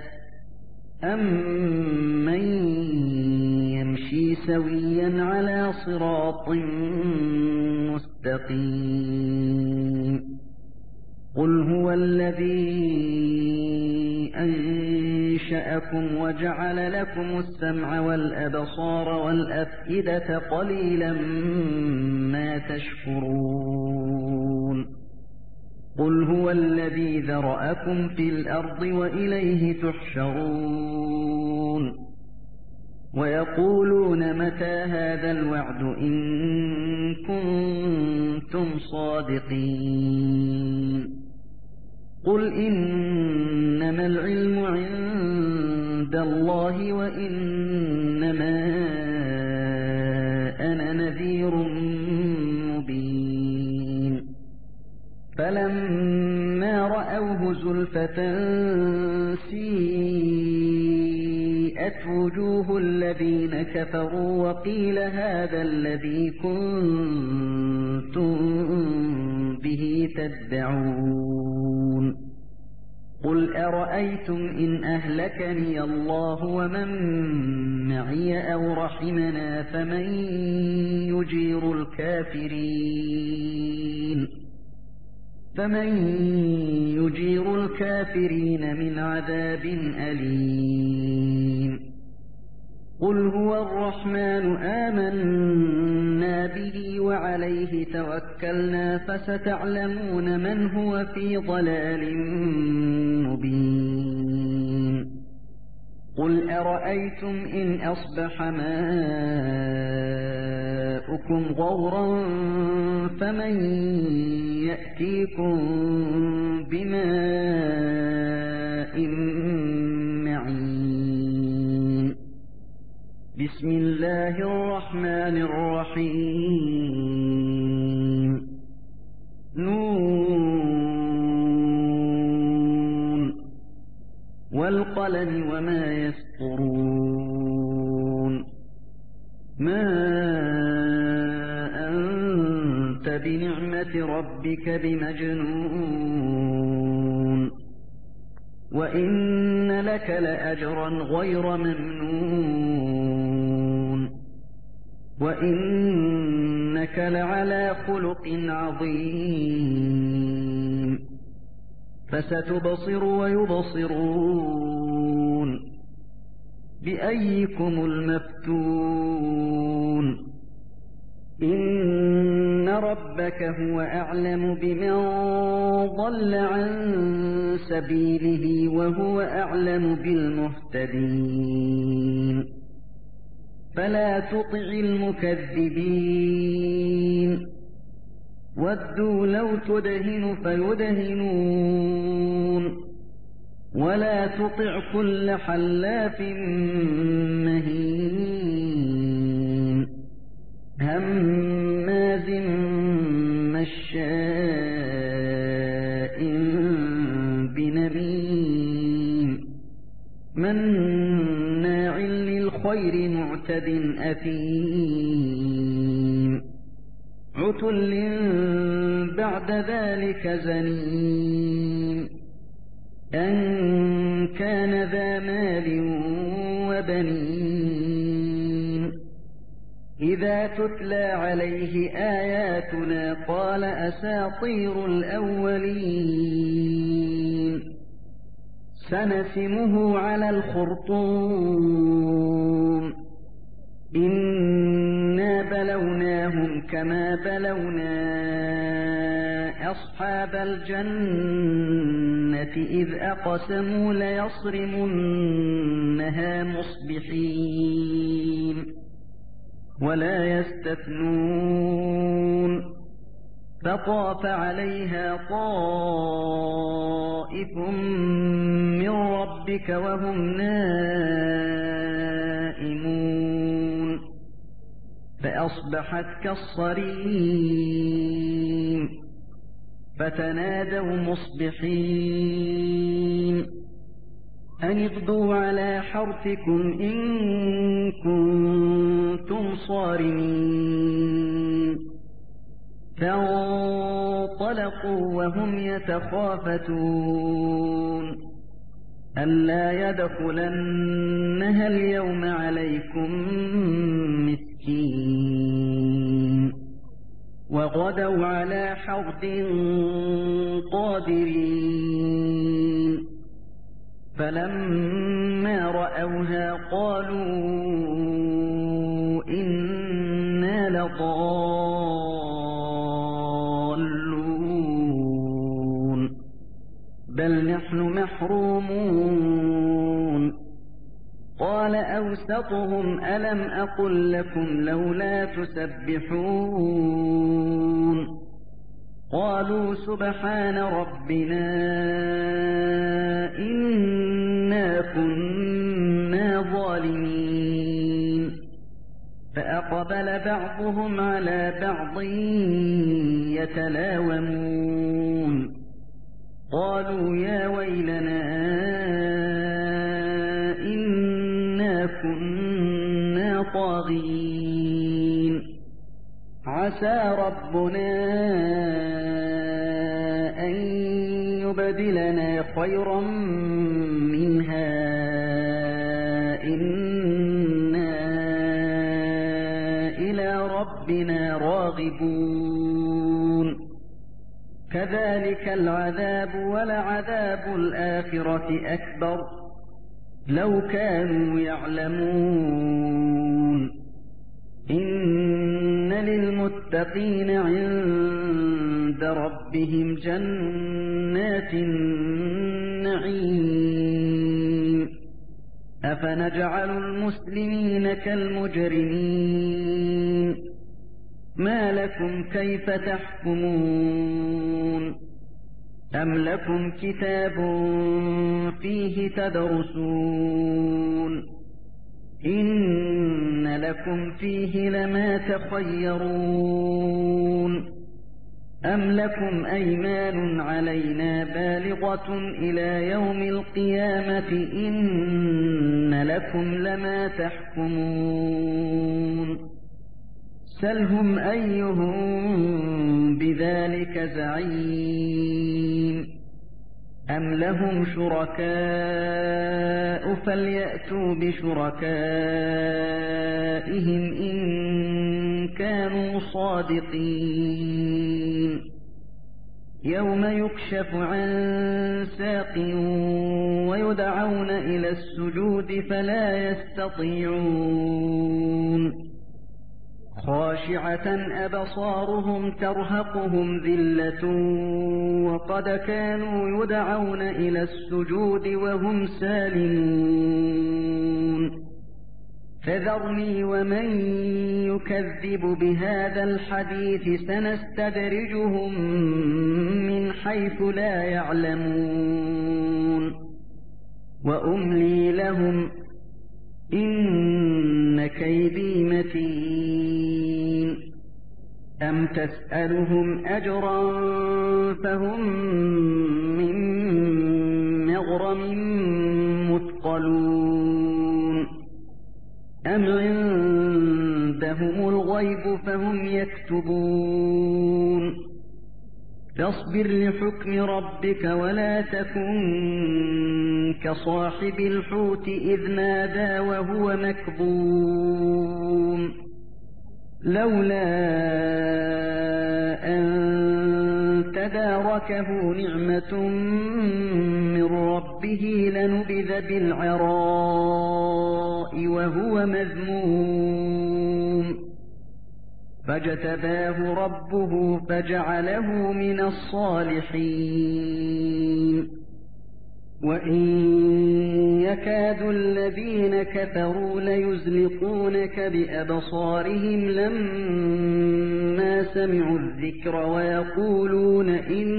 أمن يمشي سويا على صراط مستقيم قل هو الذي أنشأكم وجعل لكم السمع والأبصار والأفئدة قليلا ما تشكرون قل هو الذي ذرأكم في الأرض وإليه تحشرون ويقولون متى هذا الوعد إن كنتم صادقين قل إنما العلم عند الله وإنما أنا نذير مبين فلما رأوه زلفة سيئت وجوه الذين كفروا وقيل هذا الذي كنتم به تدعون قل أرأيتم إن أهلكني الله ومن معي أو رحمنا فمن يجير الكافرين فمن يجير الكافرين من عذاب أليم قل هو الرحمن آمنا به وعليه توكلنا فستعلمون من هو في ضلال مبين قل أرأيتم إن أصبح ماؤكم غورا فمن يأتيكم بماء معين بسم الله الرحمن الرحيم نون والقلم وما يسطرون ما أنت بنعمة ربك بمجنون وإن لك لأجرا غير ممنون وإنك لعلى خلق عظيم فستبصر ويبصرون بأيكم المفتون إن ربك هو أعلم بمن ضل عن سبيله وهو أعلم بالمهتدين فلا تطع المكذبين ودوا لو تدهن فيدهنون ولا تطع كل حلاف مهين هماز مشاء بنميم مناع للخير معتد أثيم عتل بعد ذلك زنيم أن كان ذا مال وبنين إذا تتلى عليه آياتنا قال أساطير الأولين سنسمه على الخرطوم إنا بلوناهم كما بلونا أصحاب الجنة إذ أقسموا ليصرمنها مصبحين ولا يستثنون فطاف عليها طائف من ربك وهم نائمون فأصبحت كالصريم فتنادوا مصبحين أن اغدوا على حرثكم إن كنتم صارمين فانطلقوا وهم يتخافتون ألا يدخلنها اليوم عليكم مسكين وغدوا على حرد قادرين فلما رأوها قالوا إنا لضالون بل نحن محرومون قال أوسطهم ألم أقل لكم لولا تسبحون قالوا سبحان ربنا إنا كنا ظالمين فأقبل بعضهم على بعض يتلاومون قالوا يا ويلنا إنا كنا طاغين عسى ربنا أن يبدلنا خيرا منها إنا إلى ربنا راغبون كذلك العذاب ولعذاب الآخرة أكبر لو كانوا يعلمون إن للمتقين عند ربهم جنات النعيم أفنجعل المسلمين كالمجرمين ما لكم كيف تحكمون أم لكم كتاب فيه تدرسون إن لكم فيه لما تخيرون أم لكم أيمان علينا بالغة إلى يوم القيامة إن لكم لما تحكمون سلهم أيهم بذلك زعيم أم لهم شركاء فليأتوا بشركائهم إن كانوا صادقين يوم يكشف عن ساق ويدعون إلى السجود فلا يستطيعون خاشعة أبصارهم ترهقهم ذلة وقد كانوا يدعون إلى السجود وهم سالمون فذرني ومن يكذب بهذا الحديث سنستدرجهم من حيث لا يعلمون وأملي لهم إن كيدي متين أم تسألهم أجرا فهم من مغرم مثقلون أم عندهم الغيب فهم يكتبون فاصبر لحكم ربك ولا تكن كصاحب الحوت إذ نادى وهو مكظوم لولا أن تداركه نعمة من ربه لنبذ بالعراء وهو مذموم فاجتباه ربه فجعله من الصالحين وإن يكاد الذين كفروا ليزلقونك بأبصارهم لما سمعوا الذكر ويقولون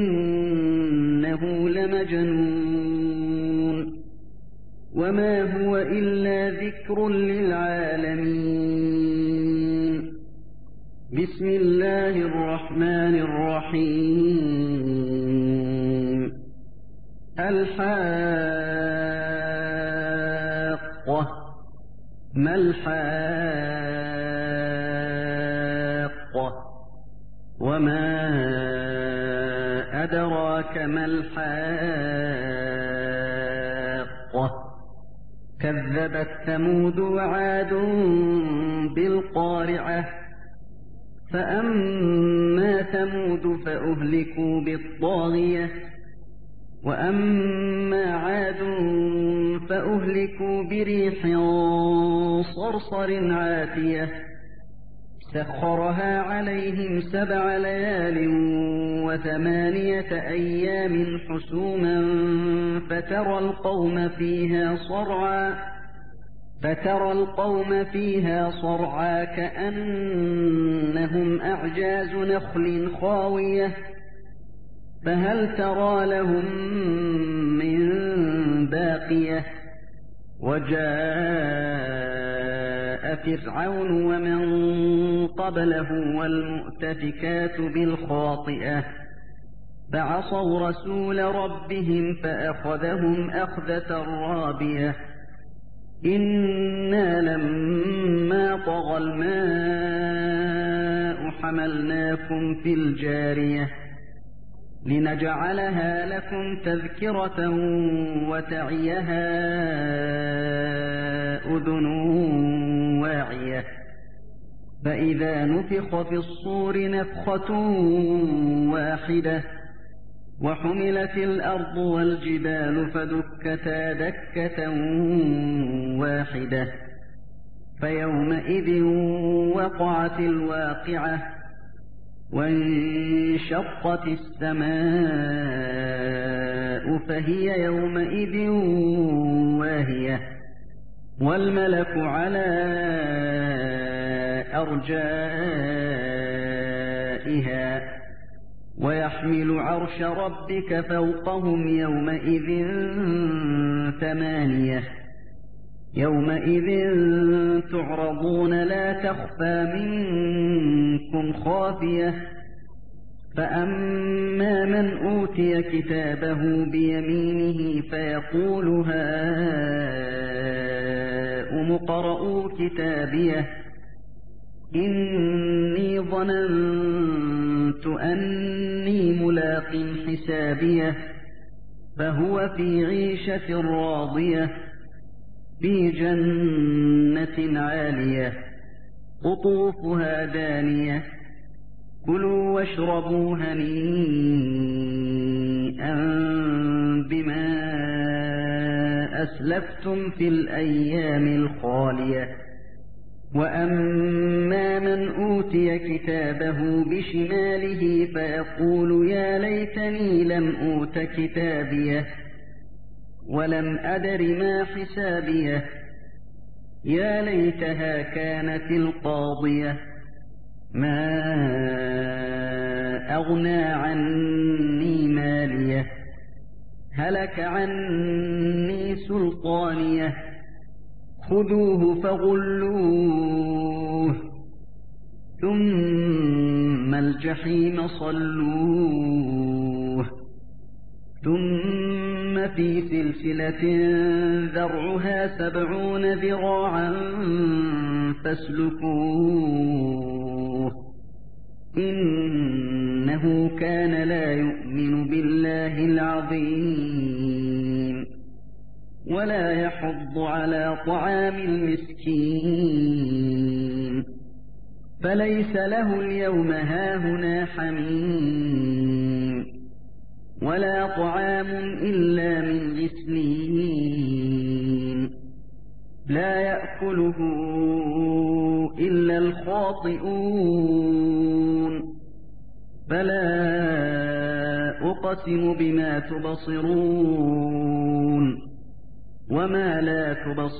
إنه لمجنون وما هو إلا ذكر للعالمين بسم الله الرحمن الرحيم الحاقة ما الحاقة وما أدراك ما الحاقة كذبت ثمود وعاد بالقارعة فأما ثمود فأهلكوا بالطاغية وأما عاد فأهلكوا بريح صرصر عاتية سخرها عليهم سبع ليال وثمانية أيام حسوما فترى القوم فيها صرعا فترى القوم فيها صرعا كأنهم أعجاز نخل خاوية فهل ترى لهم من باقية وجاء فرعون ومن قبله والمؤتفكات بالخاطئة فعصوا رسول ربهم فأخذهم أخذة رابية إنا لما طغى الماء حملناكم في الجارية لنجعلها لكم تذكرة وتعيها أذن واعية فإذا نفخ في الصور نفخة واحدة وحملت الأرض والجبال فدكتا دكة واحدة فيومئذ وقعت الواقعة وانشقت السماء فهي يومئذ واهية والملك على أرجائها ويحمل عرش ربك فوقهم يومئذ ثمانية يومئذ تعرضون لا تخفى منكم خافية فأما من أوتي كتابه بيمينه فيقول هاؤم اقرءوا كتابيه إني ظننت أني ملاق حسابيه فهو في عيشة راضية في جنة عالية قطوفها دانية كلوا واشربوا هنيئا بما أسلفتم في الأيام الخالية وأما من أوتي كتابه بشماله فيقول يا ليتني لم أوت كتابيه ولم أدر ما حسابيه يا ليتها كانت القاضية ما أغنى عني ماليه هلك عني سلطانيه خذوه فغلوه ثم الجحيم صلوه ثم في سلسلة ذرعها سبعون ذراعا فاسلكوه إنه إنه كان لا يؤمن بالله العظيم ولا يحض على طعام المسكين فليس له اليوم هاهنا حميم ولا طعام إلا من غسلين لا يأكله إلا الخاطئون فلا أقسم بما تبصرون وما لا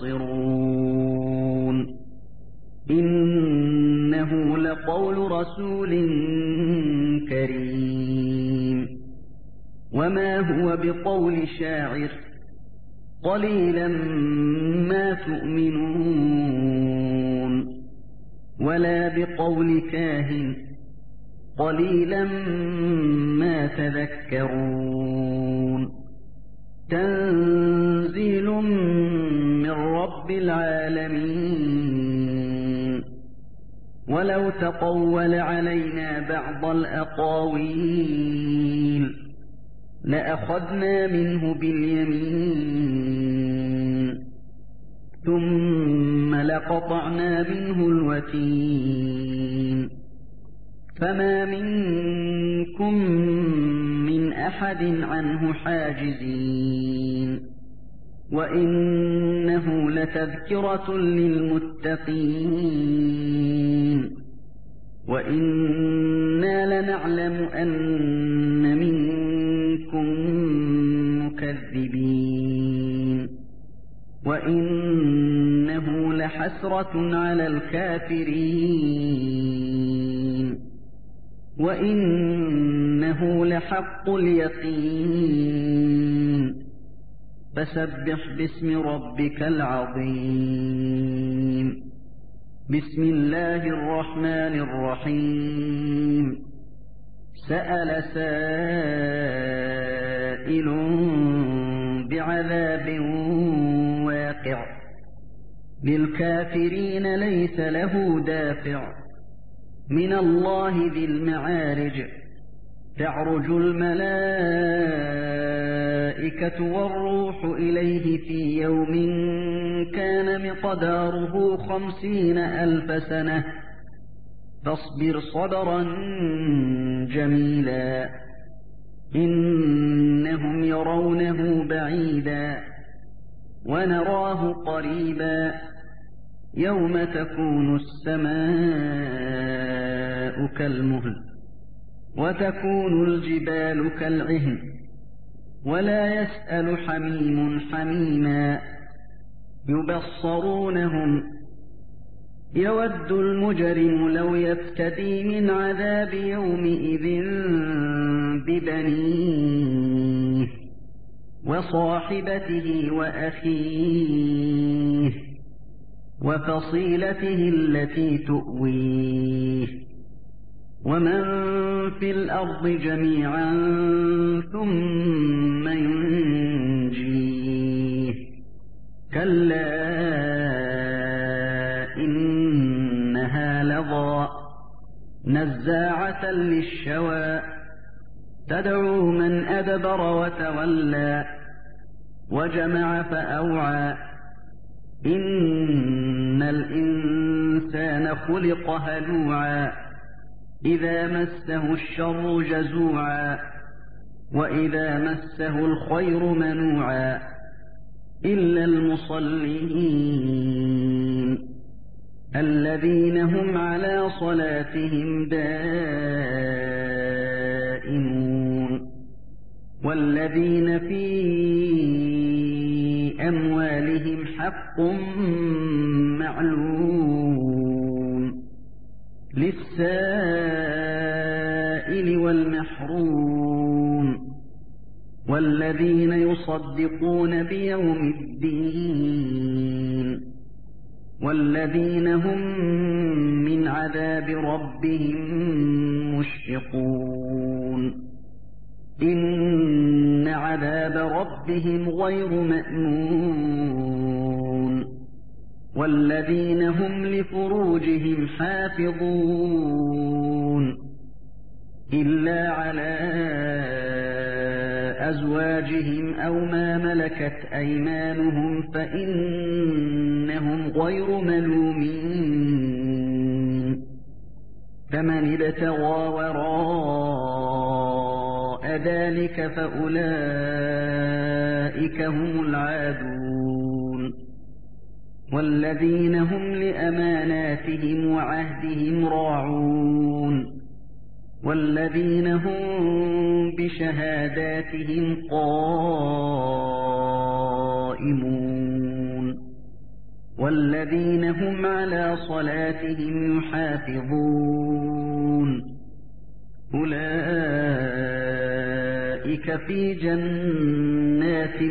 تبصرون إنه لقول رسول كريم وما هو بقول شاعر قليلا ما تؤمنون ولا بقول كاهن قليلا ما تذكرون تنزيل من رب العالمين ولو تقول علينا بعض الأقاويل لأخذنا منه باليمين ثم لقطعنا منه الوتين فما منكم من أحد عنه حاجزين وإنه لتذكرة للمتقين وإنا لنعلم أن منكم مكذبين وإنه لحسرة على الكافرين وإنه لحق اليقين فسبح باسم ربك العظيم بسم الله الرحمن الرحيم سأل سائل بعذاب واقع للكافرين ليس له دافع من الله ذي المعارج تعرج الملائكة والروح إليه في يوم كان مقداره خمسين ألف سنة فاصبر صبرا جميلا إنهم يرونه بعيدا ونراه قريبا يوم تكون السماء كالمهل وتكون الجبال كالعهن ولا يسأل حميم حميما يبصرونهم يود المجرم لو يفتدي من عذاب يومئذ ببنيه وصاحبته وأخيه وفصيلته التي تؤويه ومن في الأرض جميعا ثم ينجيه كلا إنها لظى نزاعة للشوى تدعو من أدبر وتولى وجمع فأوعى إن الإنسان خلق هلوعا إذا مسه الشر جزوعا وإذا مسه الخير منوعا إلا المصلين الذين هم على صلاتهم دائمون والذين في أموالهم حق معلوم للسائل والمحروم والذين يصدقون بيوم الدين والذين هم من عذاب ربهم مشفقون إن عذاب ربهم غير مأمون والذين هم لفروجهم حافظون إلا على أزواجهم أو ما ملكت أيمانهم فإنهم غير ملومين فمن ابتغى وراء ذلك فأولئك هم العادون والذين هم لأماناتهم وعهدهم راعون والذين هم بشهاداتهم قائمون والذين هم على صلاتهم يحافظون أولئك في جنات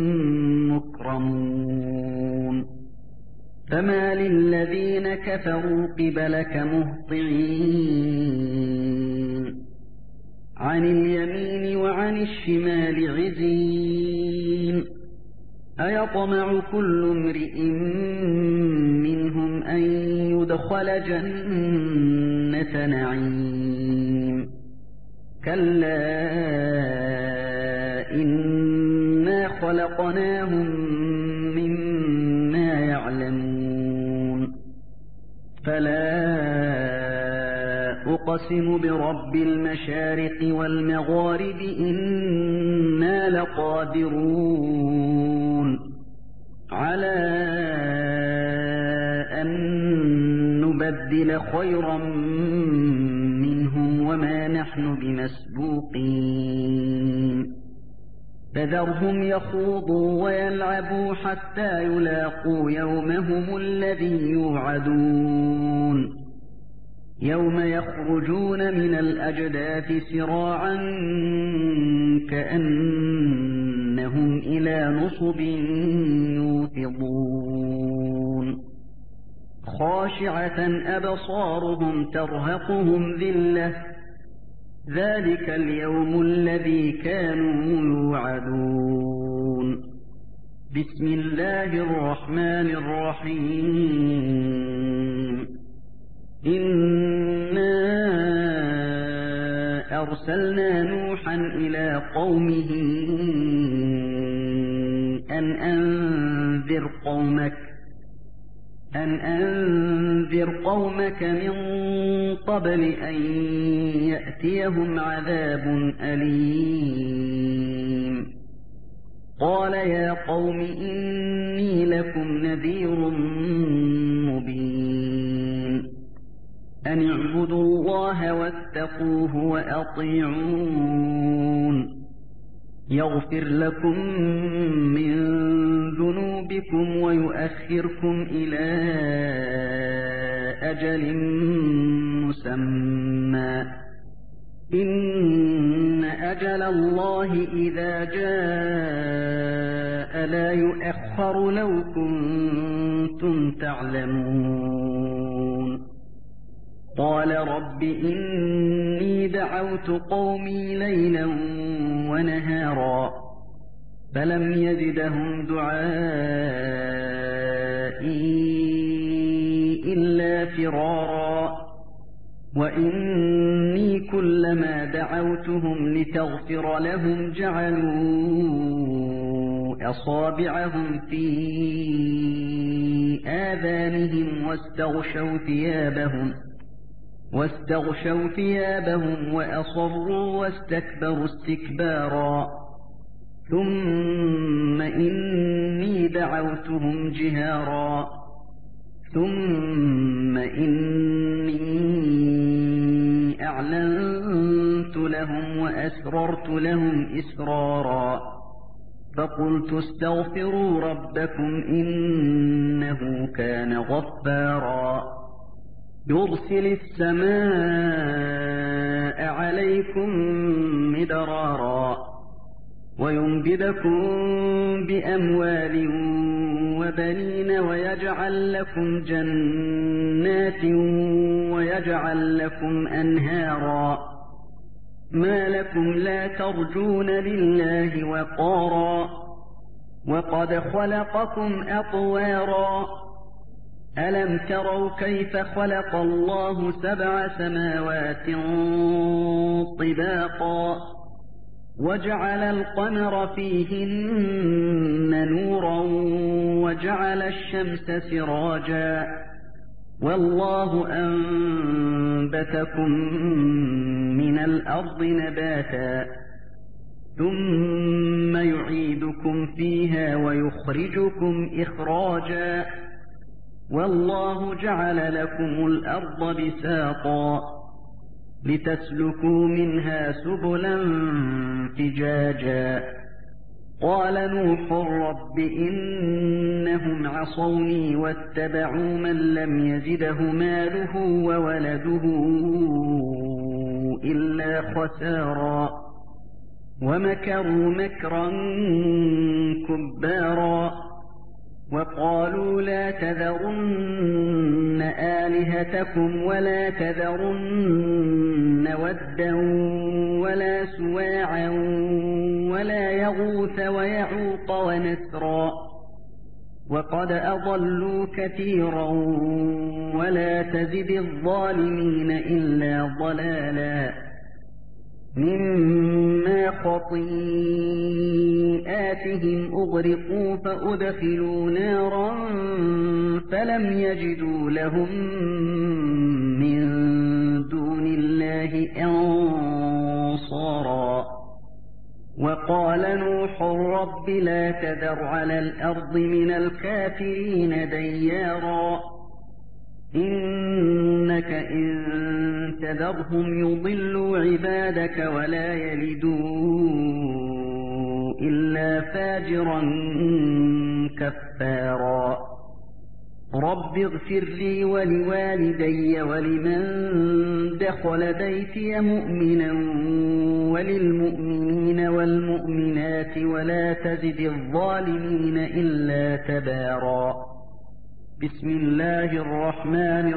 مكرمون فما للذين كفروا قبلك مهطعين عن اليمين وعن الشمال عزين أيطمع كل امرئ منهم أن يدخل جنة نعيم كلا إنا خلقناهم مما يعلمون فلا أقسم برب المشارق والمغارب إنا لقادرون على أن نبدل خيرا منهم وما نحن بمسبوقين فذرهم يخوضوا ويلعبوا حتى يلاقوا يومهم الذي يوعدون يوم يخرجون من الأجداث سراعا كأنهم إلى نصب يوفضون خاشعة أبصارهم ترهقهم ذلة ذلك اليوم الذي كانوا يوعدون بسم الله الرحمن الرحيم إنا أرسلنا نوحا إلى قومه أن أنذر قومك أن أنذر قومك من قبل أن يأتيهم عذاب أليم قال يا قوم إني لكم نذير مبين أن اعبدوا الله واتقوه وأطيعون يغفر لكم من ذنوبكم ويؤخركم إلى أجل مسمى إن أجل الله إذا جاء لا يؤخر لو كنتم تعلمون قال رب إني دعوت قومي ليلا ونهارا فلم يزدهم دعائي إلا فرارا وإني كلما دعوتهم لتغفر لهم جعلوا أصابعهم في آذانهم واستغشوا ثيابهم واستغشوا ثيابهم وأصروا واستكبروا استكبارا ثم إني دعوتهم جهارا ثم إني أعلنت لهم وأسررت لهم إسرارا فقلت استغفروا ربكم إنه كان غفارا يرسل السماء عليكم مدرارا ويمددكم بأموال وبنين ويجعل لكم جنات ويجعل لكم أنهارا ما لكم لا ترجون لله وقارا وقد خلقكم أطوارا ألم تروا كيف خلق الله سبع سماوات طباقا وجعل القمر فيهن نورا وجعل الشمس سراجا والله أنبتكم من الأرض نباتا ثم يعيدكم فيها ويخرجكم إخراجا والله جعل لكم الأرض بساطا لتسلكوا منها سبلا فجاجا قال نوح رب إنهم عصوني واتبعوا من لم يزده ماله وولده إلا خسارا ومكروا مكرا كبارا وقالوا لا تذرن آلهتكم ولا تذرن ودا ولا سواعا ولا يغوث ويعوق ونسرا وقد أضلوا كثيرا ولا تزد الظالمين إلا ضلالا مما خطيئاتهم أغرقوا فأدخلوا نارا فلم يجدوا لهم من دون الله أنصارا وقال نوح رب لا تذر على الأرض من الكافرين ديارا إنك إن تذرهم يضلوا عبادك ولا يلدوا إلا فاجرا كفارا رب اغفر لي ولوالدي ولمن دخل بيتي مؤمنا وللمؤمنين والمؤمنات ولا تزد الظالمين إلا تبارا بسم الله الرحمن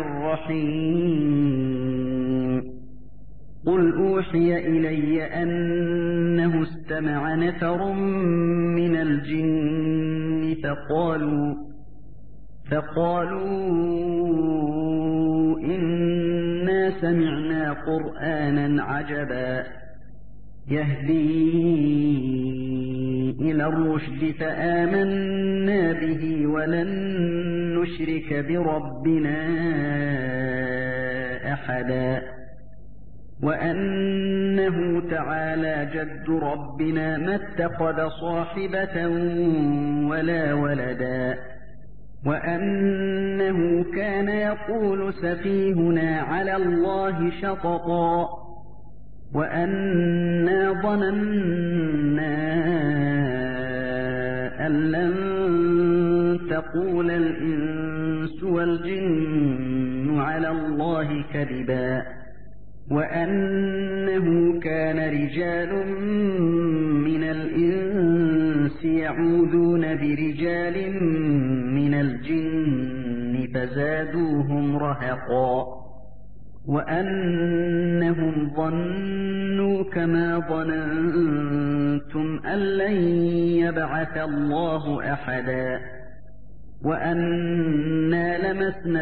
الرحيم قل أوحي إلي أنه استمع نفر من الجن فقالوا فقالوا إنا سمعنا قرآنا عجبا يهدي إلى الرشد فآمنا به ولن نشرك بربنا أحدا وأنه تعالى جد ربنا ما اتخذ صاحبة ولا ولدا وأنه كان يقول سفيهنا على الله شططا وأنا ظننا أن لن تقول الإنس والجن على الله كذبا وأنه كان رجال من الإنس يعوذون برجال من الجن فزادوهم رهقا وأنهم ظنوا كما ظننتم أن لن يبعث الله أحدا وأنا لمسنا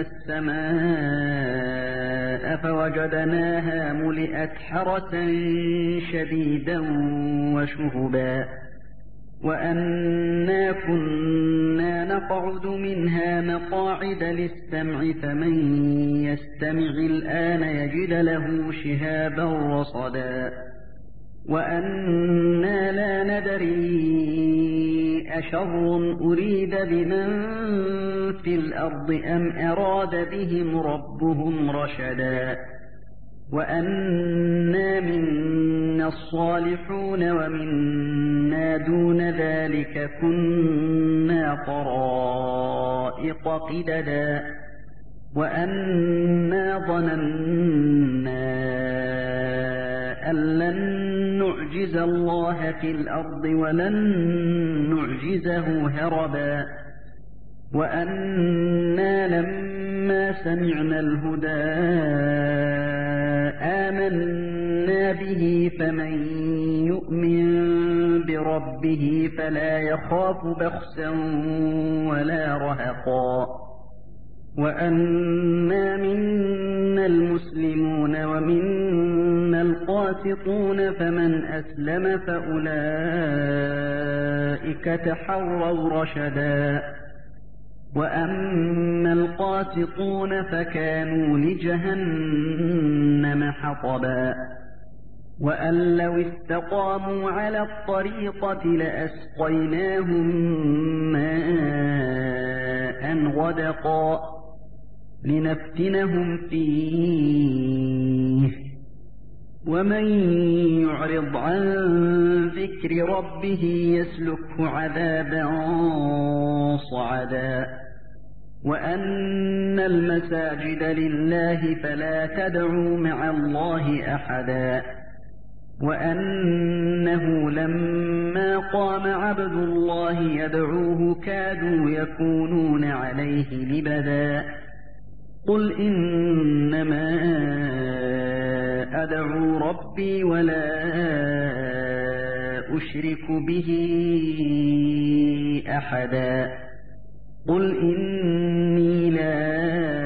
السماء فوجدناها ملئت حرسا شديدا وشهبا وأنا كنا نقعد منها مقاعد للسمع فمن يستمع الآن يجد له شهابا رصدا وأنا لا ندري أشر أريد بمن في الأرض أم أراد بهم ربهم رشدا وأنا منا الصالحون ومنا دون ذلك كنا طرائق قددا وأنا ظننا أن لن نعجز الله في الأرض ولن نعجزه هربا وأنا لما سمعنا الهدى آمنا به فمن يؤمن بربه فلا يخاف بخسا ولا رهقا وأنا منا المسلمون ومنا القاسطون فمن أسلم فأولئك تحروا رشدا وأما القاسطون فكانوا لجهنم حطبا وأن لو استقاموا على الطريقة لأسقيناهم ماء غدقا لنفتنهم فيه ومن يعرض عن ذكر ربه يسلكه عذابا صعدا وأن المساجد لله فلا تدعوا مع الله أحدا وأنه لما قام عبد الله يدعوه كادوا يكونون عليه لبدا قل إنما أدعو ربي ولا أشرك به أحدا قل إني لا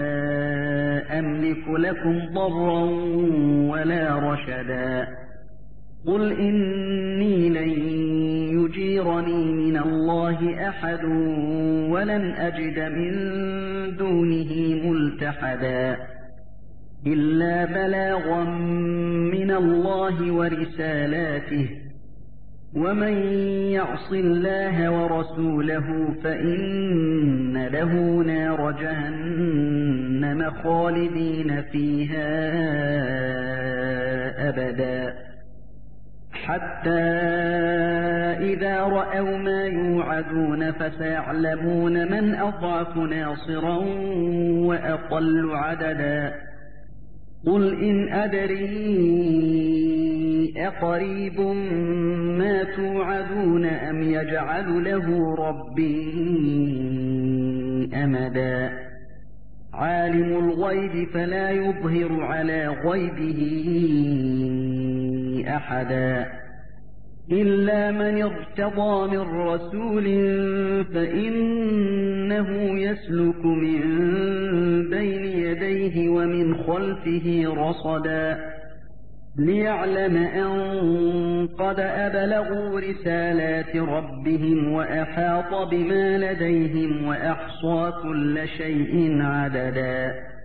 أملك لكم ضرا ولا رشدا قل إني لن يجيرني من الله أحد ولن أجد من دونه ملتحدا إلا بلاغا من الله ورسالاته ومن يعص الله ورسوله فإن له نار جهنم خالدين فيها أبدا حتى إذا رأوا ما يوعدون فسيعلمون من أضعف ناصرا وأقل عددا قل إن أدري أقريب ما توعدون أم يجعل له ربي أمدا عالم الغيب فلا يظهر على غيبه أحدا إلا من ارتضى من رسول فإنه يسلك من بين يديه ومن خلفه رصدا ليعلم أن قد أبلغوا رسالات ربهم وأحاط بما لديهم وأحصى كل شيء عددا